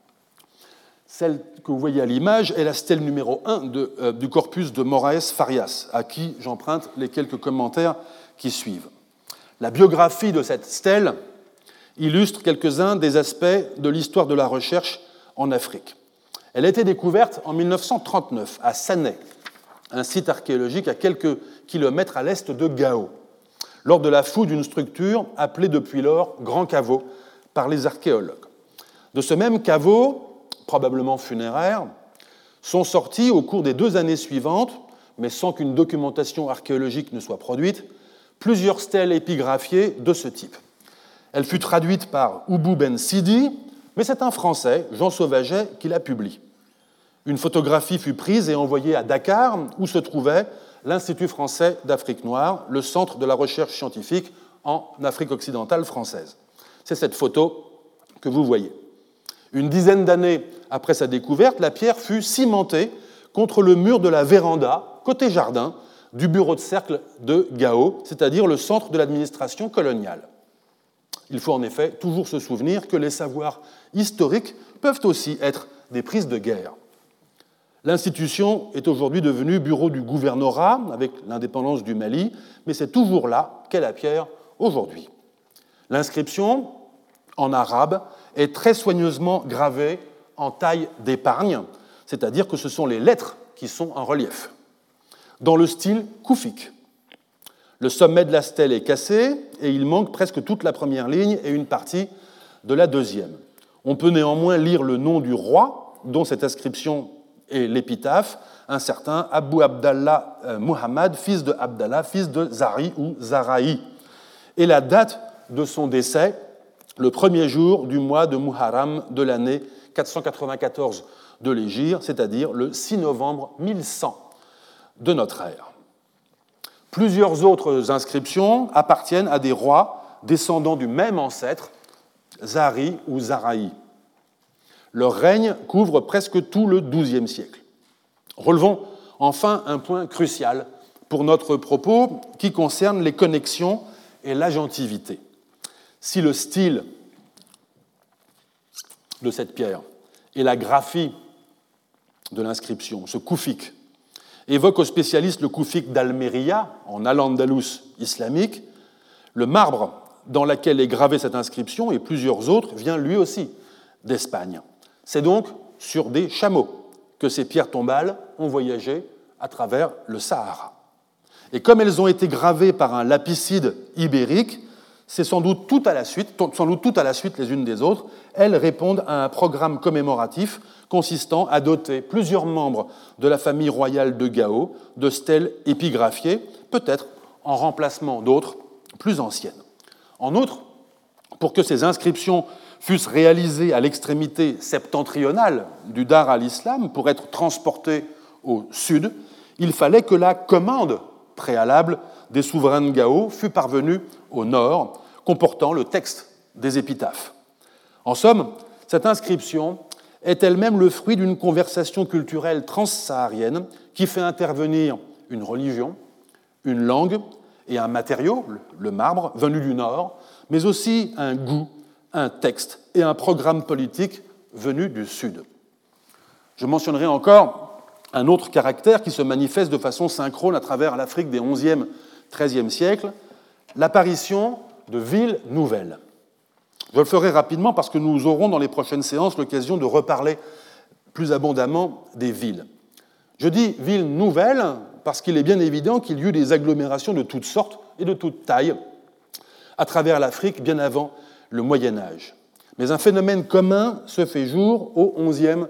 Celle que vous voyez à l'image est la stèle numéro un de, euh, du corpus de Moraes Farias, à qui j'emprunte les quelques commentaires qui suivent. La biographie de cette stèle illustre quelques-uns des aspects de l'histoire de la recherche en Afrique. Elle a été découverte en mille neuf cent trente-neuf à Sané, un site archéologique à quelques kilomètres à l'est de Gao, lors de la fouille d'une structure appelée depuis lors Grand Caveau par les archéologues. De ce même caveau, probablement funéraire, sont sortis au cours des deux années suivantes, mais sans qu'une documentation archéologique ne soit produite, plusieurs stèles épigraphiées de ce type. Elle fut traduite par Oubou Ben Sidi, mais c'est un Français, Jean Sauvaget, qui la publie. Une photographie fut prise et envoyée à Dakar, où se trouvait l'Institut français d'Afrique noire, le centre de la recherche scientifique en Afrique occidentale française. C'est cette photo que vous voyez. Une dizaine d'années après sa découverte, la pierre fut cimentée contre le mur de la véranda, côté jardin, du bureau de cercle de Gao, c'est-à-dire le centre de l'administration coloniale. Il faut en effet toujours se souvenir que les savoirs historiques peuvent aussi être des prises de guerre. L'institution est aujourd'hui devenue bureau du gouvernorat avec l'indépendance du Mali, mais c'est toujours là qu'est la pierre aujourd'hui. L'inscription, en arabe, est très soigneusement gravée en taille d'épargne, c'est-à-dire que ce sont les lettres qui sont en relief, dans le style koufik. Le sommet de la stèle est cassé et il manque presque toute la première ligne et une partie de la deuxième. On peut néanmoins lire le nom du roi dont cette inscription est l'épitaphe, un certain Abou Abdallah Muhammad, fils de Abdallah, fils de Zari ou Zaraï, et la date de son décès, le premier jour du mois de Muharram de l'année quatre cent quatre-vingt-quatorze de l'Hégire, c'est-à-dire le six novembre mille cent de notre ère. Plusieurs autres inscriptions appartiennent à des rois descendants du même ancêtre, Zari ou Zaraï. Leur règne couvre presque tout le douzième siècle. Relevons enfin un point crucial pour notre propos qui concerne les connexions et l'agentivité. Si le style de cette pierre et la graphie de l'inscription, ce koufik, évoque aux spécialistes le koufik d'Almeria, en Al-Andalus islamique, le marbre dans lequel est gravée cette inscription et plusieurs autres vient lui aussi d'Espagne. C'est donc sur des chameaux que ces pierres tombales ont voyagé à travers le Sahara. Et comme elles ont été gravées par un lapicide ibérique, c'est sans doute tout à la suite, sans doute tout à la suite les unes des autres, elles répondent à un programme commémoratif consistant à doter plusieurs membres de la famille royale de Gao de stèles épigraphiées, peut-être en remplacement d'autres plus anciennes. En outre, pour que ces inscriptions fussent réalisées à l'extrémité septentrionale du Dar al-Islam pour être transportées au sud, il fallait que la commande préalable des souverains de Gao fût parvenue au nord, comportant le texte des épitaphes. En somme, cette inscription est elle-même le fruit d'une conversation culturelle transsaharienne qui fait intervenir une religion, une langue et un matériau, le marbre, venu du nord, mais aussi un goût, un texte et un programme politique venu du sud. Je mentionnerai encore un autre caractère qui se manifeste de façon synchrone à travers l'Afrique des onzième, treizième siècles, l'apparition de villes nouvelles. Je le ferai rapidement parce que nous aurons dans les prochaines séances l'occasion de reparler plus abondamment des villes. Je dis villes nouvelles parce qu'il est bien évident qu'il y eut des agglomérations de toutes sortes et de toutes tailles à travers l'Afrique bien avant le Moyen Âge. Mais un phénomène commun se fait jour au onzième,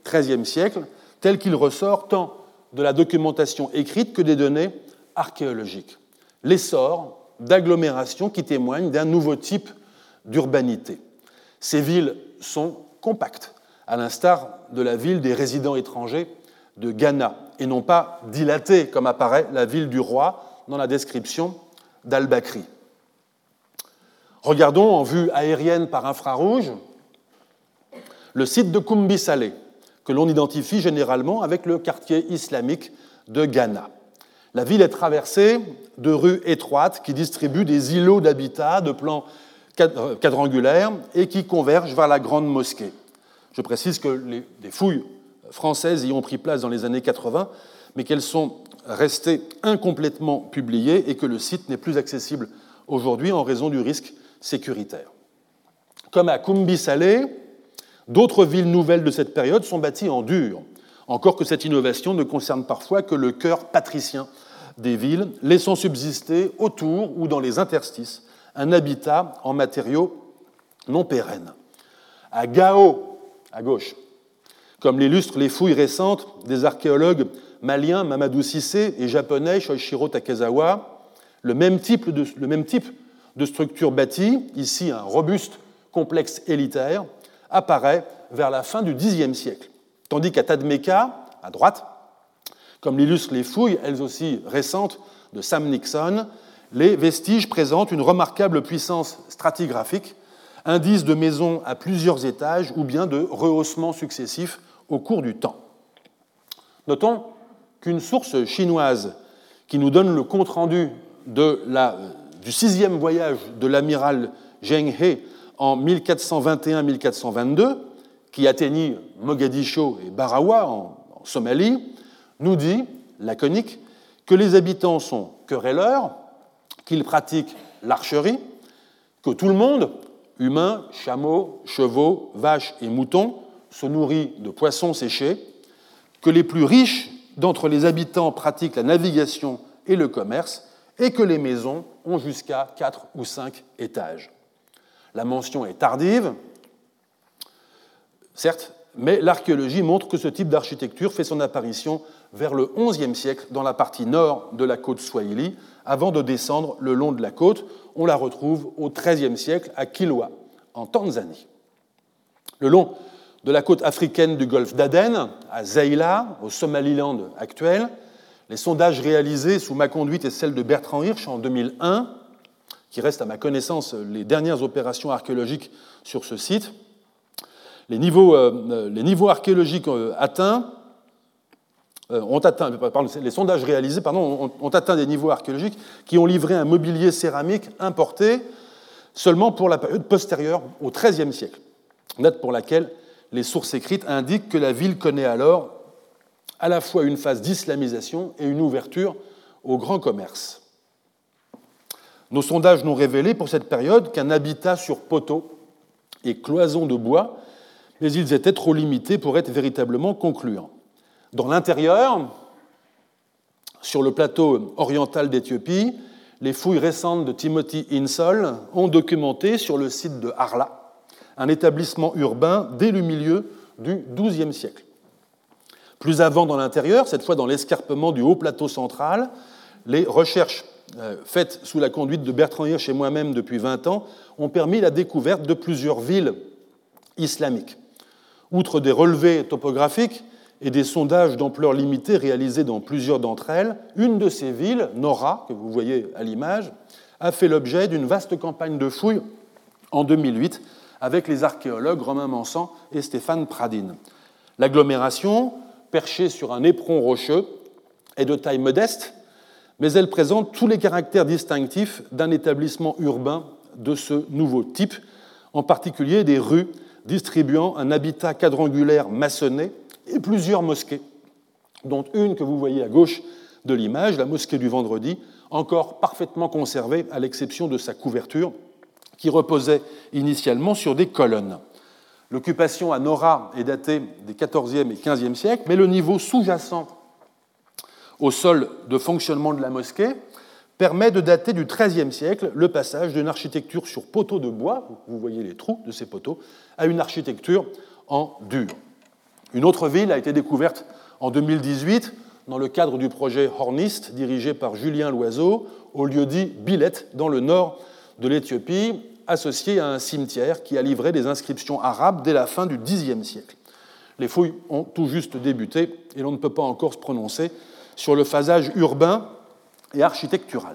treizième siècle, tel qu'il ressort tant de la documentation écrite que des données archéologiques. L'essor d'agglomérations qui témoignent d'un nouveau type d'urbanité. Ces villes sont compactes, à l'instar de la ville des résidents étrangers de Ghana, et non pas dilatée, comme apparaît la ville du roi dans la description d'Al-Bakri. Regardons en vue aérienne par infrarouge le site de Kumbi Salé, que l'on identifie généralement avec le quartier islamique de Ghana. La ville est traversée de rues étroites qui distribuent des îlots d'habitat de plan quadrangulaire et qui convergent vers la grande mosquée. Je précise que les, des fouilles françaises y ont pris place dans les années quatre-vingts, mais qu'elles sont restées incomplètement publiées et que le site n'est plus accessible aujourd'hui en raison du risque sécuritaire. Comme à Kumbi Salé, d'autres villes nouvelles de cette période sont bâties en dur, encore que cette innovation ne concerne parfois que le cœur patricien des villes, laissant subsister autour ou dans les interstices un habitat en matériaux non pérennes. À Gao, à gauche, comme l'illustrent les fouilles récentes des archéologues maliens Mamadou Cissé et japonais Shoichiro Takezawa, le même type de, le même type de structure bâtie, ici un robuste complexe élitaire, apparaît vers la fin du dixième siècle, tandis qu'à Tadmeka, à droite, comme l'illustrent les fouilles, elles aussi récentes, de Sam Nixon, les vestiges présentent une remarquable puissance stratigraphique, indice de maisons à plusieurs étages ou bien de rehaussements successifs au cours du temps. Notons qu'une source chinoise qui nous donne le compte-rendu de la, du sixième voyage de l'amiral Zheng He en mille quatre cent vingt et un à mille quatre cent vingt-deux, qui atteignit Mogadiscio et Barawa en, en Somalie, nous dit, laconique, que les habitants sont querelleurs, qu'ils pratiquent l'archerie, que tout le monde, humains, chameaux, chevaux, vaches et moutons, se nourrit de poissons séchés, que les plus riches d'entre les habitants pratiquent la navigation et le commerce, et que les maisons ont jusqu'à quatre ou cinq étages. La mention est tardive, certes, mais l'archéologie montre que ce type d'architecture fait son apparition vers le onzième siècle dans la partie nord de la côte Swahili, avant de descendre le long de la côte. On la retrouve au treizième siècle à Kilwa, en Tanzanie. Le long de la côte africaine du golfe d'Aden, à Zeila, au Somaliland actuel, les sondages réalisés sous ma conduite et celle de Bertrand Hirsch en deux mille un, qui restent à ma connaissance les dernières opérations archéologiques sur ce site, les niveaux, euh, les niveaux archéologiques euh, atteints euh, ont atteint, pardon, les sondages réalisés pardon, ont, ont atteint des niveaux archéologiques qui ont livré un mobilier céramique importé seulement pour la période postérieure au treizième siècle, date pour laquelle les sources écrites indiquent que la ville connaît alors à la fois une phase d'islamisation et une ouverture au grand commerce. Nos sondages n'ont révélé pour cette période qu'un habitat sur poteaux et cloisons de bois, mais ils étaient trop limités pour être véritablement concluants. Dans l'intérieur, sur le plateau oriental d'Éthiopie, les fouilles récentes de Timothy Insol ont documenté sur le site de Harla un établissement urbain dès le milieu du douzième siècle. Plus avant dans l'intérieur, cette fois dans l'escarpement du haut plateau central, les recherches faites sous la conduite de Bertrand Hirsch et moi-même depuis vingt ans ont permis la découverte de plusieurs villes islamiques. Outre des relevés topographiques et des sondages d'ampleur limitée réalisés dans plusieurs d'entre elles, une de ces villes, Nora, que vous voyez à l'image, a fait l'objet d'une vaste campagne de fouilles en deux mille huit avec les archéologues Romain Mansan et Stéphane Pradine. L'agglomération, perchée sur un éperon rocheux, est de taille modeste, mais elle présente tous les caractères distinctifs d'un établissement urbain de ce nouveau type, en particulier des rues distribuant un habitat quadrangulaire maçonné et plusieurs mosquées, dont une que vous voyez à gauche de l'image, la mosquée du Vendredi, encore parfaitement conservée à l'exception de sa couverture, qui reposait initialement sur des colonnes. L'occupation à Nora est datée des quatorzième et quinzième siècles, mais le niveau sous-jacent au sol de fonctionnement de la mosquée permet de dater du treizième siècle le passage d'une architecture sur poteaux de bois, vous voyez les trous de ces poteaux, à une architecture en dur. Une autre ville a été découverte en deux mille dix-huit dans le cadre du projet Hornist, dirigé par Julien Loiseau, au lieu-dit Bilet, dans le nord de l'Éthiopie, associé à un cimetière qui a livré des inscriptions arabes dès la fin du Xe siècle. Les fouilles ont tout juste débuté et l'on ne peut pas encore se prononcer sur le phasage urbain et architectural.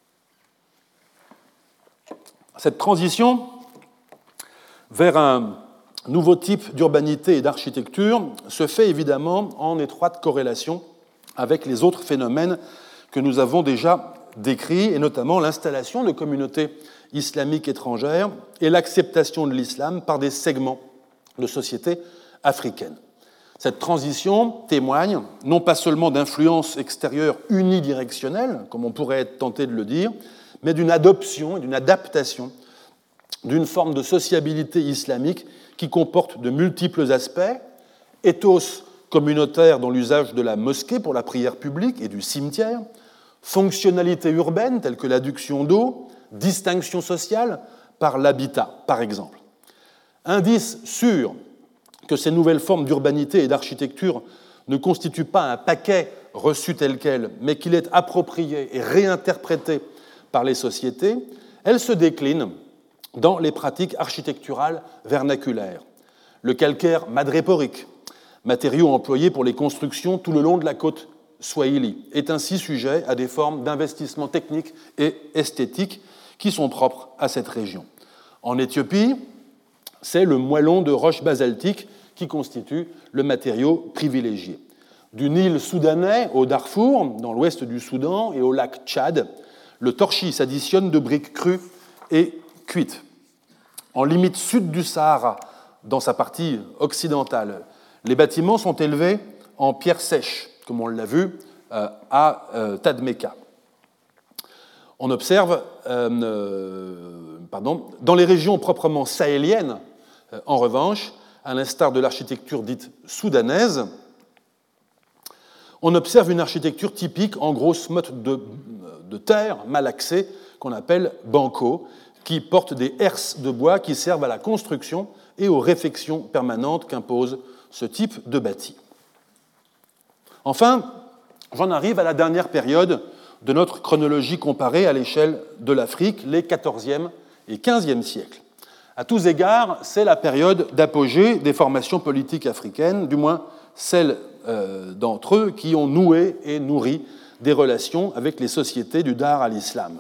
Cette transition vers un nouveau type d'urbanité et d'architecture se fait évidemment en étroite corrélation avec les autres phénomènes que nous avons déjà décrits, et notamment l'installation de communautés islamiques étrangères et l'acceptation de l'islam par des segments de sociétés africaines. Cette transition témoigne non pas seulement d'influences extérieures unidirectionnelles, comme on pourrait être tenté de le dire, mais d'une adoption et d'une adaptation d'une forme de sociabilité islamique qui comporte de multiples aspects, ethos communautaire dans l'usage de la mosquée pour la prière publique et du cimetière, fonctionnalité urbaine telle que l'adduction d'eau, distinction sociale par l'habitat, par exemple. Indice sûr que ces nouvelles formes d'urbanité et d'architecture ne constituent pas un paquet reçu tel quel, mais qu'il est approprié et réinterprété par les sociétés, elles se déclinent dans les pratiques architecturales vernaculaires. Le calcaire madréporique, matériau employé pour les constructions tout le long de la côte swahili, est ainsi sujet à des formes d'investissement technique et esthétique qui sont propres à cette région. En Éthiopie, c'est le moellon de roche basaltique qui constitue le matériau privilégié. Du Nil soudanais au Darfour, dans l'ouest du Soudan, et au lac Tchad, le torchis s'additionne de briques crues et cuites. En limite sud du Sahara, dans sa partie occidentale, les bâtiments sont élevés en pierre sèche, comme on l'a vu euh, à euh, Tadmeka. On observe, euh, euh, pardon, dans les régions proprement sahéliennes, euh, en revanche, à l'instar de l'architecture dite soudanaise, on observe une architecture typique en grosse motte de, de terre malaxée qu'on appelle banco, qui porte des herses de bois qui servent à la construction et aux réfections permanentes qu'impose ce type de bâti. Enfin, j'en arrive à la dernière période de notre chronologie comparée à l'échelle de l'Afrique, les quatorzième et quinzième siècles. À tous égards, c'est la période d'apogée des formations politiques africaines, du moins celles euh, d'entre eux qui ont noué et nourri des relations avec les sociétés du Dar al-Islam.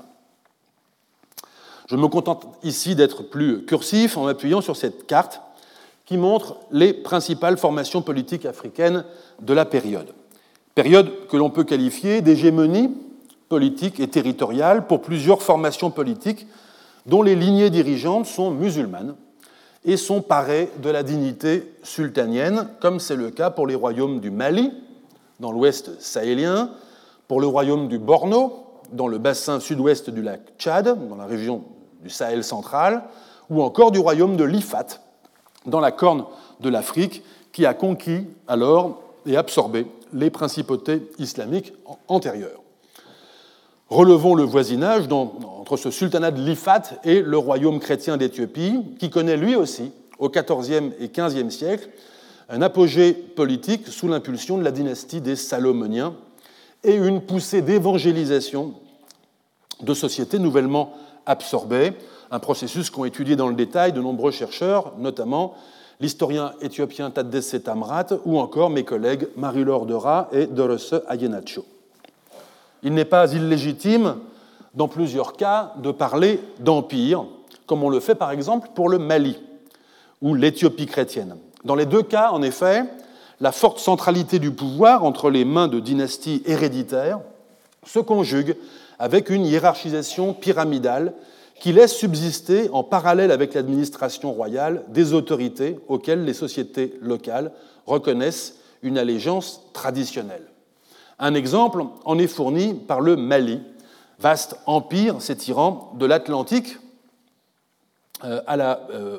Je me contente ici d'être plus cursif en m'appuyant sur cette carte qui montre les principales formations politiques africaines de la période. Période que l'on peut qualifier d'hégémonie politique et territoriale pour plusieurs formations politiques dont les lignées dirigeantes sont musulmanes et sont parées de la dignité sultanienne, comme c'est le cas pour les royaumes du Mali, dans l'ouest sahélien, pour le royaume du Borno, dans le bassin sud-ouest du lac Tchad, dans la région du Sahel central, ou encore du royaume de l'Ifat, dans la corne de l'Afrique, qui a conquis alors et absorbé les principautés islamiques antérieures. Relevons le voisinage entre ce sultanat de l'Ifat et le royaume chrétien d'Éthiopie, qui connaît lui aussi, au quatorzième et quinzième siècle, un apogée politique sous l'impulsion de la dynastie des Salomoniens et une poussée d'évangélisation de sociétés nouvellement absorbées, un processus qu'ont étudié dans le détail de nombreux chercheurs, notamment l'historien éthiopien Tadesse Tamrat ou encore mes collègues Marie-Laure Dera et Dorose Ayenacho. Il n'est pas illégitime, dans plusieurs cas, de parler d'empire, comme on le fait par exemple pour le Mali ou l'Éthiopie chrétienne. Dans les deux cas, en effet, la forte centralité du pouvoir entre les mains de dynasties héréditaires se conjugue avec une hiérarchisation pyramidale qui laisse subsister, en parallèle avec l'administration royale, des autorités auxquelles les sociétés locales reconnaissent une allégeance traditionnelle. Un exemple en est fourni par le Mali, vaste empire s'étirant de l'Atlantique à la,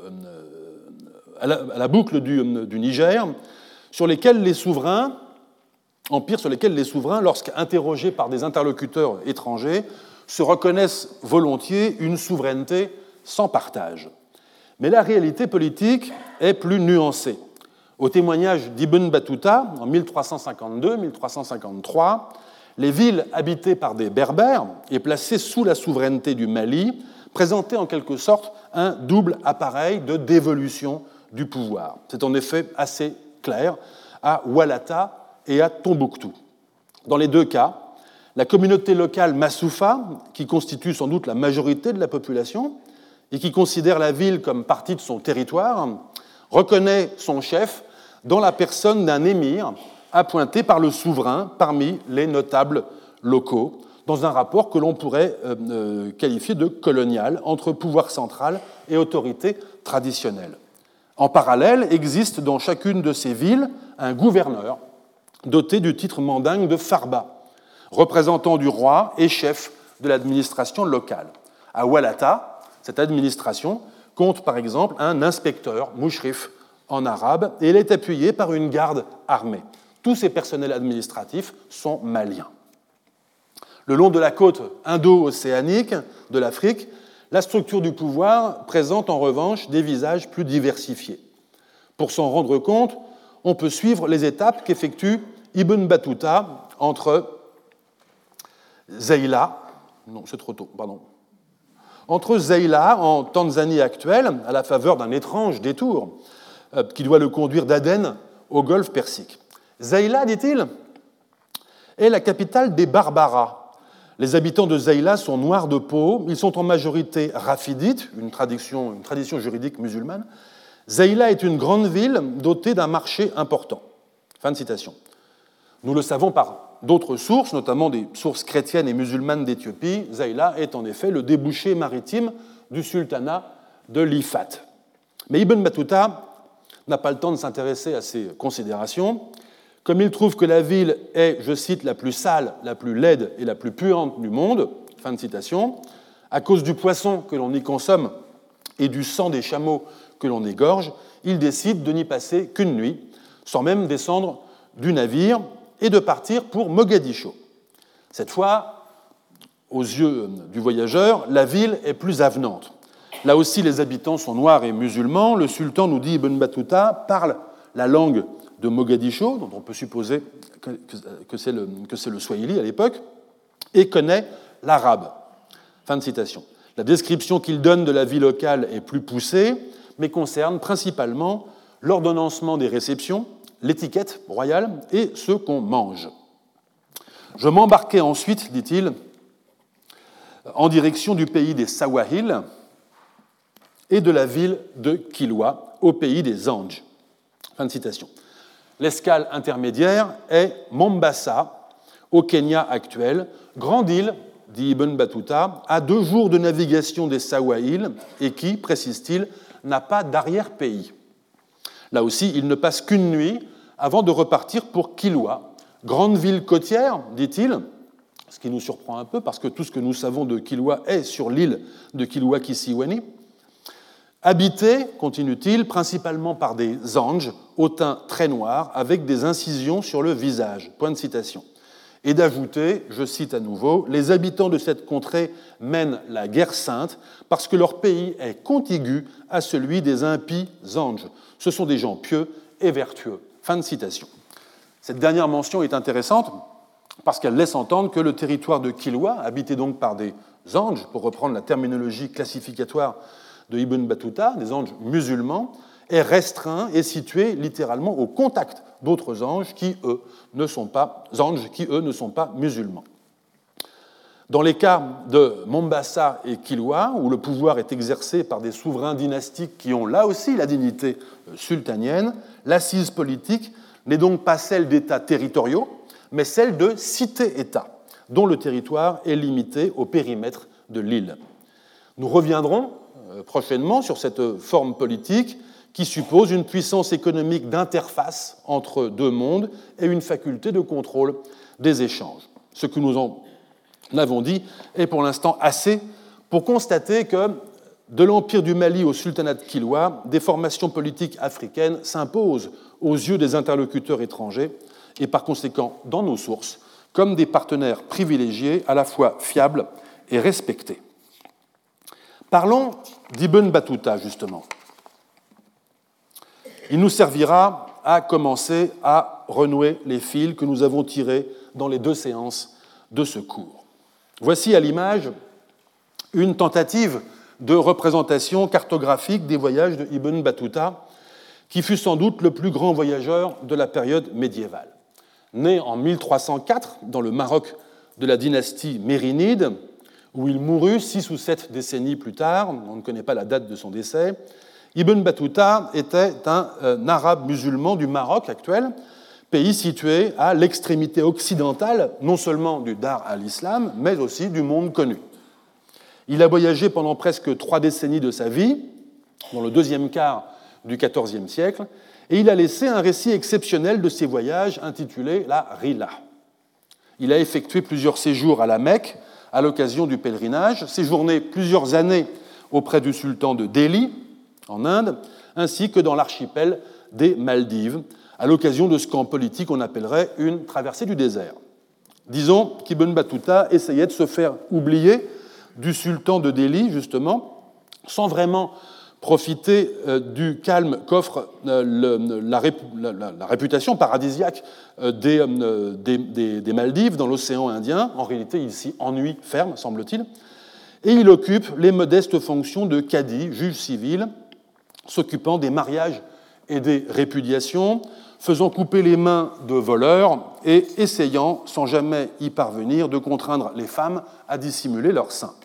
à la, à la boucle du, du Niger, sur lesquels les souverains, empires sur lesquels les souverains, lorsqu'interrogés par des interlocuteurs étrangers, se reconnaissent volontiers une souveraineté sans partage. Mais la réalité politique est plus nuancée. Au témoignage d'Ibn Battuta, en mille trois cent cinquante-deux mille trois cent cinquante-trois, les villes habitées par des Berbères et placées sous la souveraineté du Mali présentaient en quelque sorte un double appareil de dévolution du pouvoir. C'est en effet assez clair à Walata et à Tombouctou. Dans les deux cas, la communauté locale Massoufa, qui constitue sans doute la majorité de la population et qui considère la ville comme partie de son territoire, reconnaît son chef dans la personne d'un émir appointé par le souverain parmi les notables locaux, dans un rapport que l'on pourrait euh, euh, qualifier de colonial entre pouvoir central et autorité traditionnelle. En parallèle, existe dans chacune de ces villes un gouverneur doté du titre mandingue de Farba, représentant du roi et chef de l'administration locale. À Walata, cette administration compte par exemple un inspecteur, mouchrif en arabe, et elle est appuyée par une garde armée. Tous ces personnels administratifs sont maliens. Le long de la côte indo-océanique de l'Afrique, la structure du pouvoir présente en revanche des visages plus diversifiés. Pour s'en rendre compte, on peut suivre les étapes qu'effectue Ibn Battuta entre Zeila, non, c'est trop tôt, pardon, entre Zeila, en Tanzanie actuelle, à la faveur d'un étrange détour euh, qui doit le conduire d'Aden au golfe Persique. Zeila, dit-il, est la capitale des Barbaras. Les habitants de Zeila sont noirs de peau, ils sont en majorité rafidites, une tradition, une tradition juridique musulmane. Zeila est une grande ville dotée d'un marché important. Fin de citation. Nous le savons par d'autres sources, notamment des sources chrétiennes et musulmanes d'Éthiopie. Zeila est en effet le débouché maritime du sultanat de l'Ifat. Mais Ibn Battuta n'a pas le temps de s'intéresser à ces considérations. Comme il trouve que la ville est, je cite, la plus sale, la plus laide et la plus puante du monde, fin de citation, à cause du poisson que l'on y consomme et du sang des chameaux que l'on égorge, il décide de n'y passer qu'une nuit, sans même descendre du navire, et de partir pour Mogadiscio. Cette fois, aux yeux du voyageur, la ville est plus avenante. Là aussi, les habitants sont noirs et musulmans. Le sultan, nous dit Ibn Battuta, parle la langue de Mogadiscio, dont on peut supposer que c'est le, que c'est le swahili à l'époque, et connaît l'arabe. Fin de citation. La description qu'il donne de la vie locale est plus poussée, mais concerne principalement l'ordonnancement des réceptions, l'étiquette royale et ce qu'on mange. Je m'embarquai ensuite, dit-il, en direction du pays des Sawahil et de la ville de Kilwa, au pays des Anges. Fin de citation. L'escale intermédiaire est Mombasa, au Kenya actuel, grande île, dit Ibn Battuta, à deux jours de navigation des Sawahil et qui, précise-t-il, n'a pas d'arrière-pays. Là aussi, il ne passe qu'une nuit avant de repartir pour Kilwa, grande ville côtière, dit-il, ce qui nous surprend un peu parce que tout ce que nous savons de Kilwa est sur l'île de Kilwa-Kisiwani, habitée, continue-t-il, principalement par des anges au teint très noir avec des incisions sur le visage. Point de citation. Et d'ajouter, je cite à nouveau, « Les habitants de cette contrée mènent la guerre sainte parce que leur pays est contigu à celui des impies anges. Ce sont des gens pieux et vertueux. » Fin de citation. Cette dernière mention est intéressante parce qu'elle laisse entendre que le territoire de Kilwa, habité donc par des anges, pour reprendre la terminologie classificatoire de Ibn Battuta, des anges musulmans, est restreint et situé littéralement au contact d'autres anges qui, eux, ne sont pas, anges qui, eux, ne sont pas musulmans. Dans les cas de Mombasa et Kilwa, où le pouvoir est exercé par des souverains dynastiques qui ont là aussi la dignité sultanienne, l'assise politique n'est donc pas celle d'États territoriaux, mais celle de cités-États, dont le territoire est limité au périmètre de l'île. Nous reviendrons prochainement sur cette forme politique qui suppose une puissance économique d'interface entre deux mondes et une faculté de contrôle des échanges. Ce que nous en avons dit est pour l'instant assez pour constater que de l'Empire du Mali au sultanat de Kilwa, des formations politiques africaines s'imposent aux yeux des interlocuteurs étrangers et par conséquent dans nos sources comme des partenaires privilégiés à la fois fiables et respectés. Parlons d'Ibn Battuta, justement. Il nous servira a commencé à renouer les fils que nous avons tirés dans les deux séances de ce cours. Voici à l'image une tentative de représentation cartographique des voyages de Ibn Battuta, qui fut sans doute le plus grand voyageur de la période médiévale. Né en mille trois cent quatre dans le Maroc de la dynastie mérinide, où il mourut six ou sept décennies plus tard, on ne connaît pas la date de son décès, Ibn Battuta était un, un arabe musulman du Maroc actuel, pays situé à l'extrémité occidentale, non seulement du Dar al-Islam, mais aussi du monde connu. Il a voyagé pendant presque trois décennies de sa vie, dans le deuxième quart du quatorzième siècle, et il a laissé un récit exceptionnel de ses voyages intitulé la Rihla. Il a effectué plusieurs séjours à la Mecque à l'occasion du pèlerinage, séjourné plusieurs années auprès du sultan de Delhi, en Inde, ainsi que dans l'archipel des Maldives, à l'occasion de ce qu'en politique on appellerait une traversée du désert. Disons qu'Ibn Battuta essayait de se faire oublier du sultan de Delhi, justement, sans vraiment profiter euh, du calme qu'offre euh, le, la, la, la réputation paradisiaque euh, des, euh, des, des, des Maldives dans l'océan Indien. En réalité, il s'y ennuie ferme, semble-t-il. Et il occupe les modestes fonctions de cadi, juge civil, s'occupant des mariages et des répudiations, faisant couper les mains de voleurs et essayant, sans jamais y parvenir, de contraindre les femmes à dissimuler leurs seins.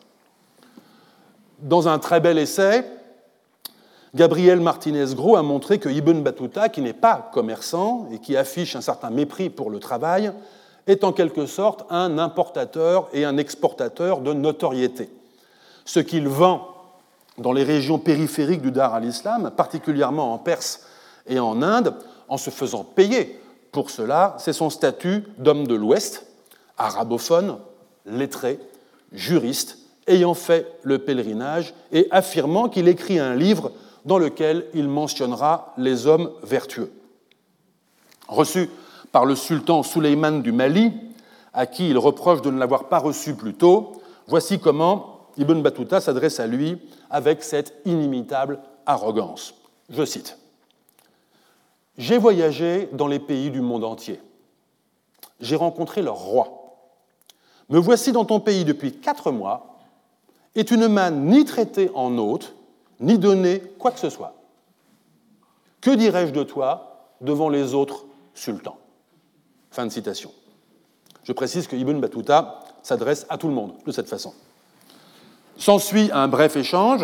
Dans un très bel essai, Gabriel Martinez-Gros a montré que Ibn Battuta, qui n'est pas commerçant et qui affiche un certain mépris pour le travail, est en quelque sorte un importateur et un exportateur de notoriété. Ce qu'il vend dans les régions périphériques du Dar al-Islam, particulièrement en Perse et en Inde, en se faisant payer pour cela, c'est son statut d'homme de l'Ouest, arabophone, lettré, juriste, ayant fait le pèlerinage et affirmant qu'il écrit un livre dans lequel il mentionnera les hommes vertueux. Reçu par le sultan Souleyman du Mali, à qui il reproche de ne l'avoir pas reçu plus tôt, voici comment Ibn Battuta s'adresse à lui avec cette inimitable arrogance. Je cite. « J'ai voyagé dans les pays du monde entier. J'ai rencontré leur roi. Me voici dans ton pays depuis quatre mois, et tu ne m'as ni traité en hôte, ni donné quoi que ce soit. Que dirais-je de toi devant les autres sultans ?» Fin de citation. Je précise que Ibn Battuta s'adresse à tout le monde de cette façon. S'ensuit un bref échange,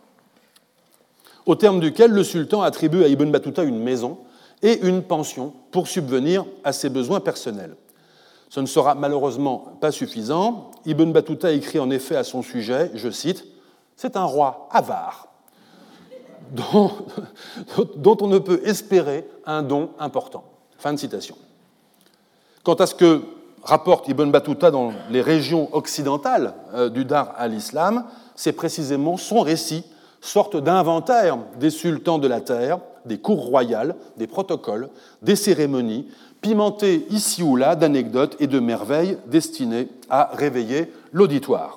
au terme duquel le sultan attribue à Ibn Battuta une maison et une pension pour subvenir à ses besoins personnels. Ce ne sera malheureusement pas suffisant. Ibn Battuta écrit en effet à son sujet, je cite, « C'est un roi avare, dont, dont on ne peut espérer un don important. » Fin de citation. Quant à ce que rapporte Ibn Battuta dans les régions occidentales du Dar al-Islam, c'est précisément son récit, sorte d'inventaire des sultans de la terre, des cours royales, des protocoles, des cérémonies, pimenté ici ou là d'anecdotes et de merveilles destinées à réveiller l'auditoire.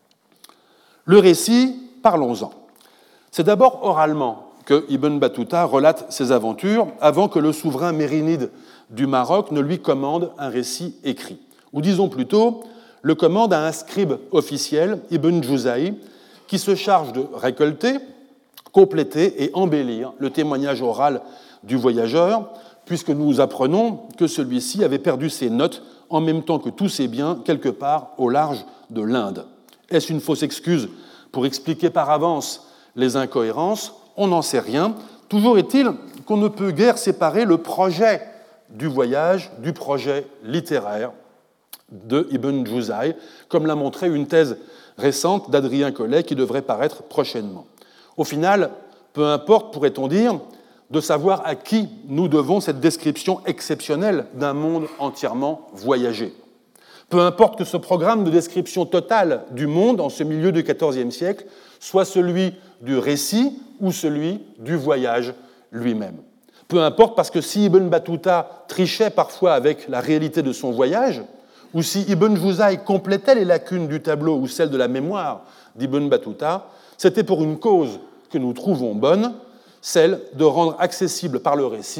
Le récit, parlons-en. C'est d'abord oralement que Ibn Battuta relate ses aventures avant que le souverain mérinide du Maroc ne lui commande un récit écrit. Ou disons plutôt, le commande à un scribe officiel, Ibn Juzay, qui se charge de récolter, compléter et embellir le témoignage oral du voyageur, puisque nous apprenons que celui-ci avait perdu ses notes en même temps que tous ses biens quelque part au large de l'Inde. Est-ce une fausse excuse pour expliquer par avance les incohérences ? On n'en sait rien. Toujours est-il qu'on ne peut guère séparer le projet du voyage du projet littéraire de Ibn Juzay, comme l'a montré une thèse récente d'Adrien Collet qui devrait paraître prochainement. Au final, peu importe, pourrait-on dire, de savoir à qui nous devons cette description exceptionnelle d'un monde entièrement voyagé. Peu importe que ce programme de description totale du monde en ce milieu du quatorzième siècle soit celui du récit ou celui du voyage lui-même. Peu importe, parce que si Ibn Battuta trichait parfois avec la réalité de son voyage, ou si Ibn Juzay complétait les lacunes du tableau ou celles de la mémoire d'Ibn Battuta, c'était pour une cause que nous trouvons bonne, celle de rendre accessible par le récit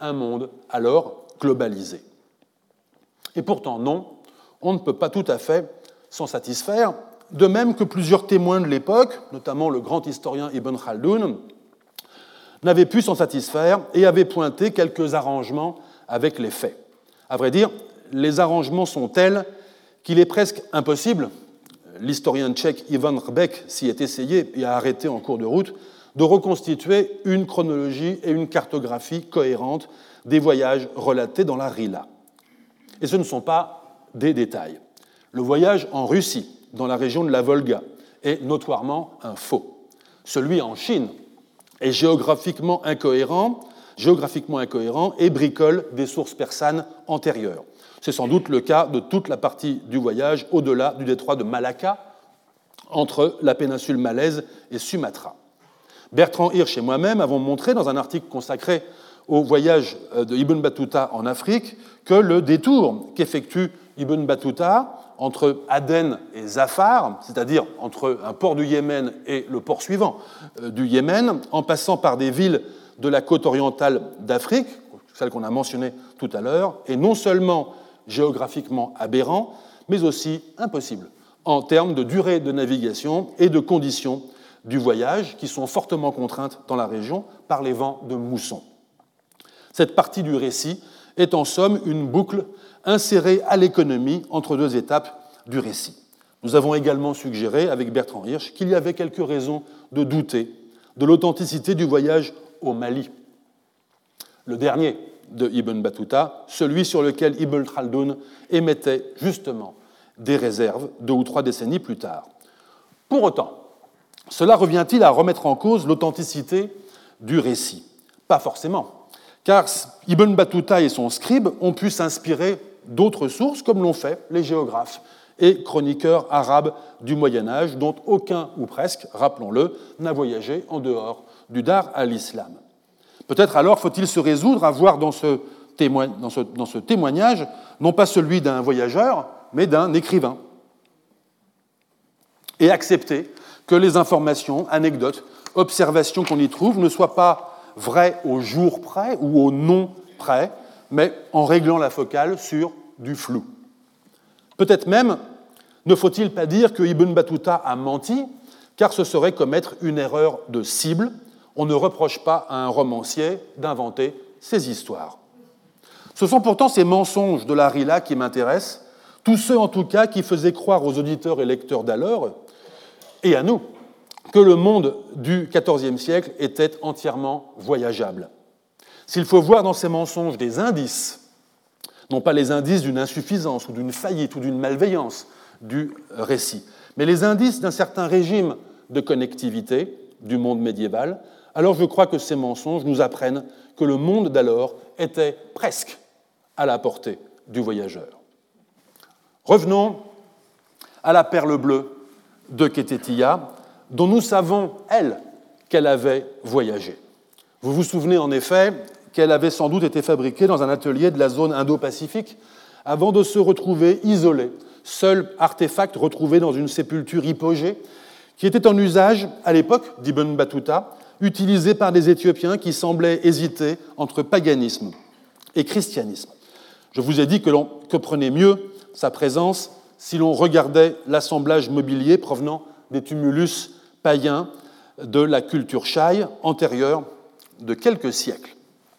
un monde alors globalisé. Et pourtant non, on ne peut pas tout à fait s'en satisfaire, de même que plusieurs témoins de l'époque, notamment le grand historien Ibn Khaldoun, n'avaient pu s'en satisfaire et avaient pointé quelques arrangements avec les faits. À vrai dire, les arrangements sont tels qu'il est presque impossible, l'historien tchèque Ivan Hrbec s'y est essayé et a arrêté en cours de route, de reconstituer une chronologie et une cartographie cohérente des voyages relatés dans la Rila. Et ce ne sont pas des détails. Le voyage en Russie, dans la région de la Volga, est notoirement un faux. Celui en Chine est géographiquement incohérent, géographiquement incohérent et bricole des sources persanes antérieures. C'est sans doute le cas de toute la partie du voyage au-delà du détroit de Malacca, entre la péninsule malaise et Sumatra. Bertrand Hirsch et moi-même avons montré dans un article consacré au voyage de Ibn Battuta en Afrique que le détour qu'effectue Ibn Battuta entre Aden et Zafar, c'est-à-dire entre un port du Yémen et le port suivant du Yémen, en passant par des villes de la côte orientale d'Afrique, celle qu'on a mentionnée tout à l'heure, est non seulement géographiquement aberrant, mais aussi impossible en termes de durée de navigation et de conditions du voyage qui sont fortement contraintes dans la région par les vents de mousson. Cette partie du récit est en somme une boucle insérée à l'économie entre deux étapes du récit. Nous avons également suggéré, avec Bertrand Hirsch, qu'il y avait quelques raisons de douter de l'authenticité du voyage au Mali. Le dernier de Ibn Battuta, celui sur lequel Ibn Khaldoun émettait justement des réserves deux ou trois décennies plus tard. Pour autant, cela revient-il à remettre en cause l'authenticité du récit? Pas forcément, car Ibn Battuta et son scribe ont pu s'inspirer d'autres sources, comme l'ont fait les géographes et chroniqueurs arabes du Moyen-Âge, dont aucun, ou presque, rappelons-le, n'a voyagé en dehors du Dar al-Islam. Peut-être alors faut-il se résoudre à voir dans ce, témoin, dans, ce, dans ce témoignage non pas celui d'un voyageur, mais d'un écrivain, et accepter que les informations, anecdotes, observations qu'on y trouve ne soient pas vraies au jour près ou au nom près, mais en réglant la focale sur du flou. Peut-être même ne faut-il pas dire que Ibn Battuta a menti, car ce serait commettre une erreur de cible. On ne reproche pas à un romancier d'inventer ses histoires. Ce sont pourtant ces mensonges de la Rila qui m'intéressent, tous ceux en tout cas qui faisaient croire aux auditeurs et lecteurs d'alors, et à nous, que le monde du quatorzième siècle était entièrement voyageable. S'il faut voir dans ces mensonges des indices, non pas les indices d'une insuffisance ou d'une faillite ou d'une malveillance du récit, mais les indices d'un certain régime de connectivité du monde médiéval, alors je crois que ces mensonges nous apprennent que le monde d'alors était presque à la portée du voyageur. Revenons à la perle bleue de Ketetia, dont nous savons, elle, qu'elle avait voyagé. Vous vous souvenez en effet qu'elle avait sans doute été fabriquée dans un atelier de la zone Indo-Pacifique avant de se retrouver isolée, seul artefact retrouvé dans une sépulture hypogée qui était en usage à l'époque d'Ibn Battuta, utilisé par des Éthiopiens qui semblaient hésiter entre paganisme et christianisme. Je vous ai dit que l'on comprenait mieux sa présence si l'on regardait l'assemblage mobilier provenant des tumulus païens de la culture Shai antérieure de quelques siècles.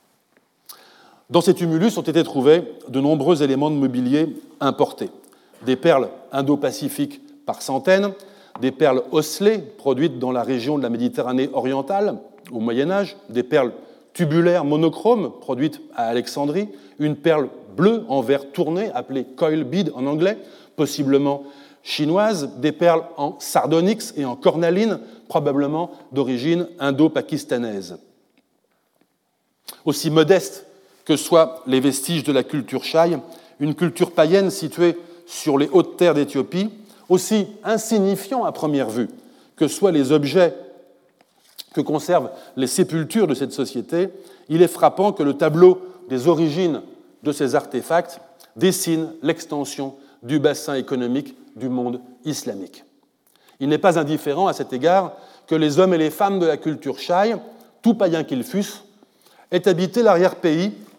Dans ces tumulus ont été trouvés de nombreux éléments de mobilier importés. Des perles indo-pacifiques par centaines, des perles osselées produites dans la région de la Méditerranée orientale au Moyen-Âge, des perles tubulaires monochromes produites à Alexandrie, une perle bleue en verre tourné appelée coil bead en anglais, possiblement chinoise, des perles en sardonyx et en cornaline, probablement d'origine indo-pakistanaise. Aussi modestes que soient les vestiges de la culture Shai, une culture païenne située sur les hautes terres d'Éthiopie, aussi insignifiants à première vue que soient les objets que conservent les sépultures de cette société, il est frappant que le tableau des origines de ces artefacts dessine l'extension du bassin économique du monde islamique. Il n'est pas indifférent à cet égard que les hommes et les femmes de la culture Shai, tout païens qu'ils fussent, aient habité l'arrière-pays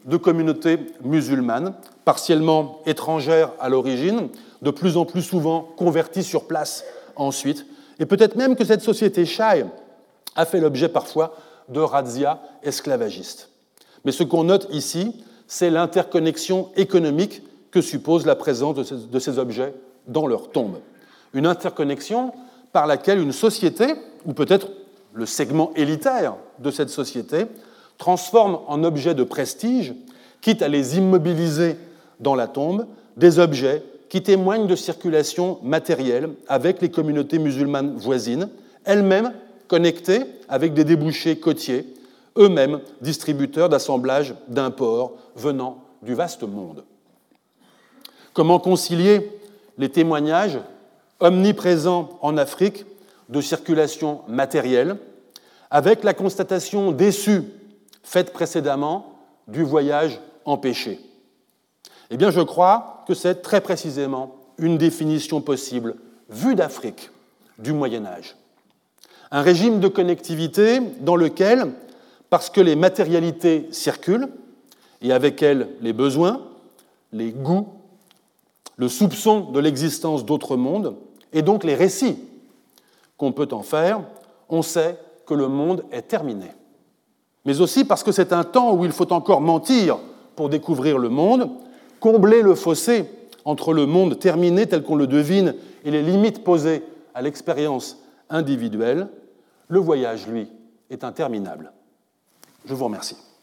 de communautés musulmanes, partiellement étrangères à l'origine, de plus en plus souvent converties sur place ensuite, et peut-être même que cette société chaï a fait l'objet parfois de razzias esclavagistes. Mais ce qu'on note ici, c'est l'interconnexion économique que suppose la présence de ces objets dans leur tombe. Une interconnexion par laquelle une société, ou peut-être le segment élitaire de cette société, transforme en objets de prestige, quitte à les immobiliser dans la tombe, des objets qui témoignent de circulation matérielle avec les communautés musulmanes voisines, elles-mêmes connectées avec des débouchés côtiers, eux-mêmes distributeurs d'assemblages d'imports venant du vaste monde. Comment concilier les témoignages omniprésents en Afrique de circulation matérielle avec la constatation déçue faite précédemment du voyage empêché? Eh bien, je crois que c'est très précisément une définition possible, vue d'Afrique, du Moyen-Âge. Un régime de connectivité dans lequel, parce que les matérialités circulent, et avec elles les besoins, les goûts, le soupçon de l'existence d'autres mondes, et donc les récits qu'on peut en faire, on sait que le monde est terminé. Mais aussi parce que c'est un temps où il faut encore mentir pour découvrir le monde, combler le fossé entre le monde terminé tel qu'on le devine et les limites posées à l'expérience individuelle. Le voyage, lui, est interminable. Je vous remercie.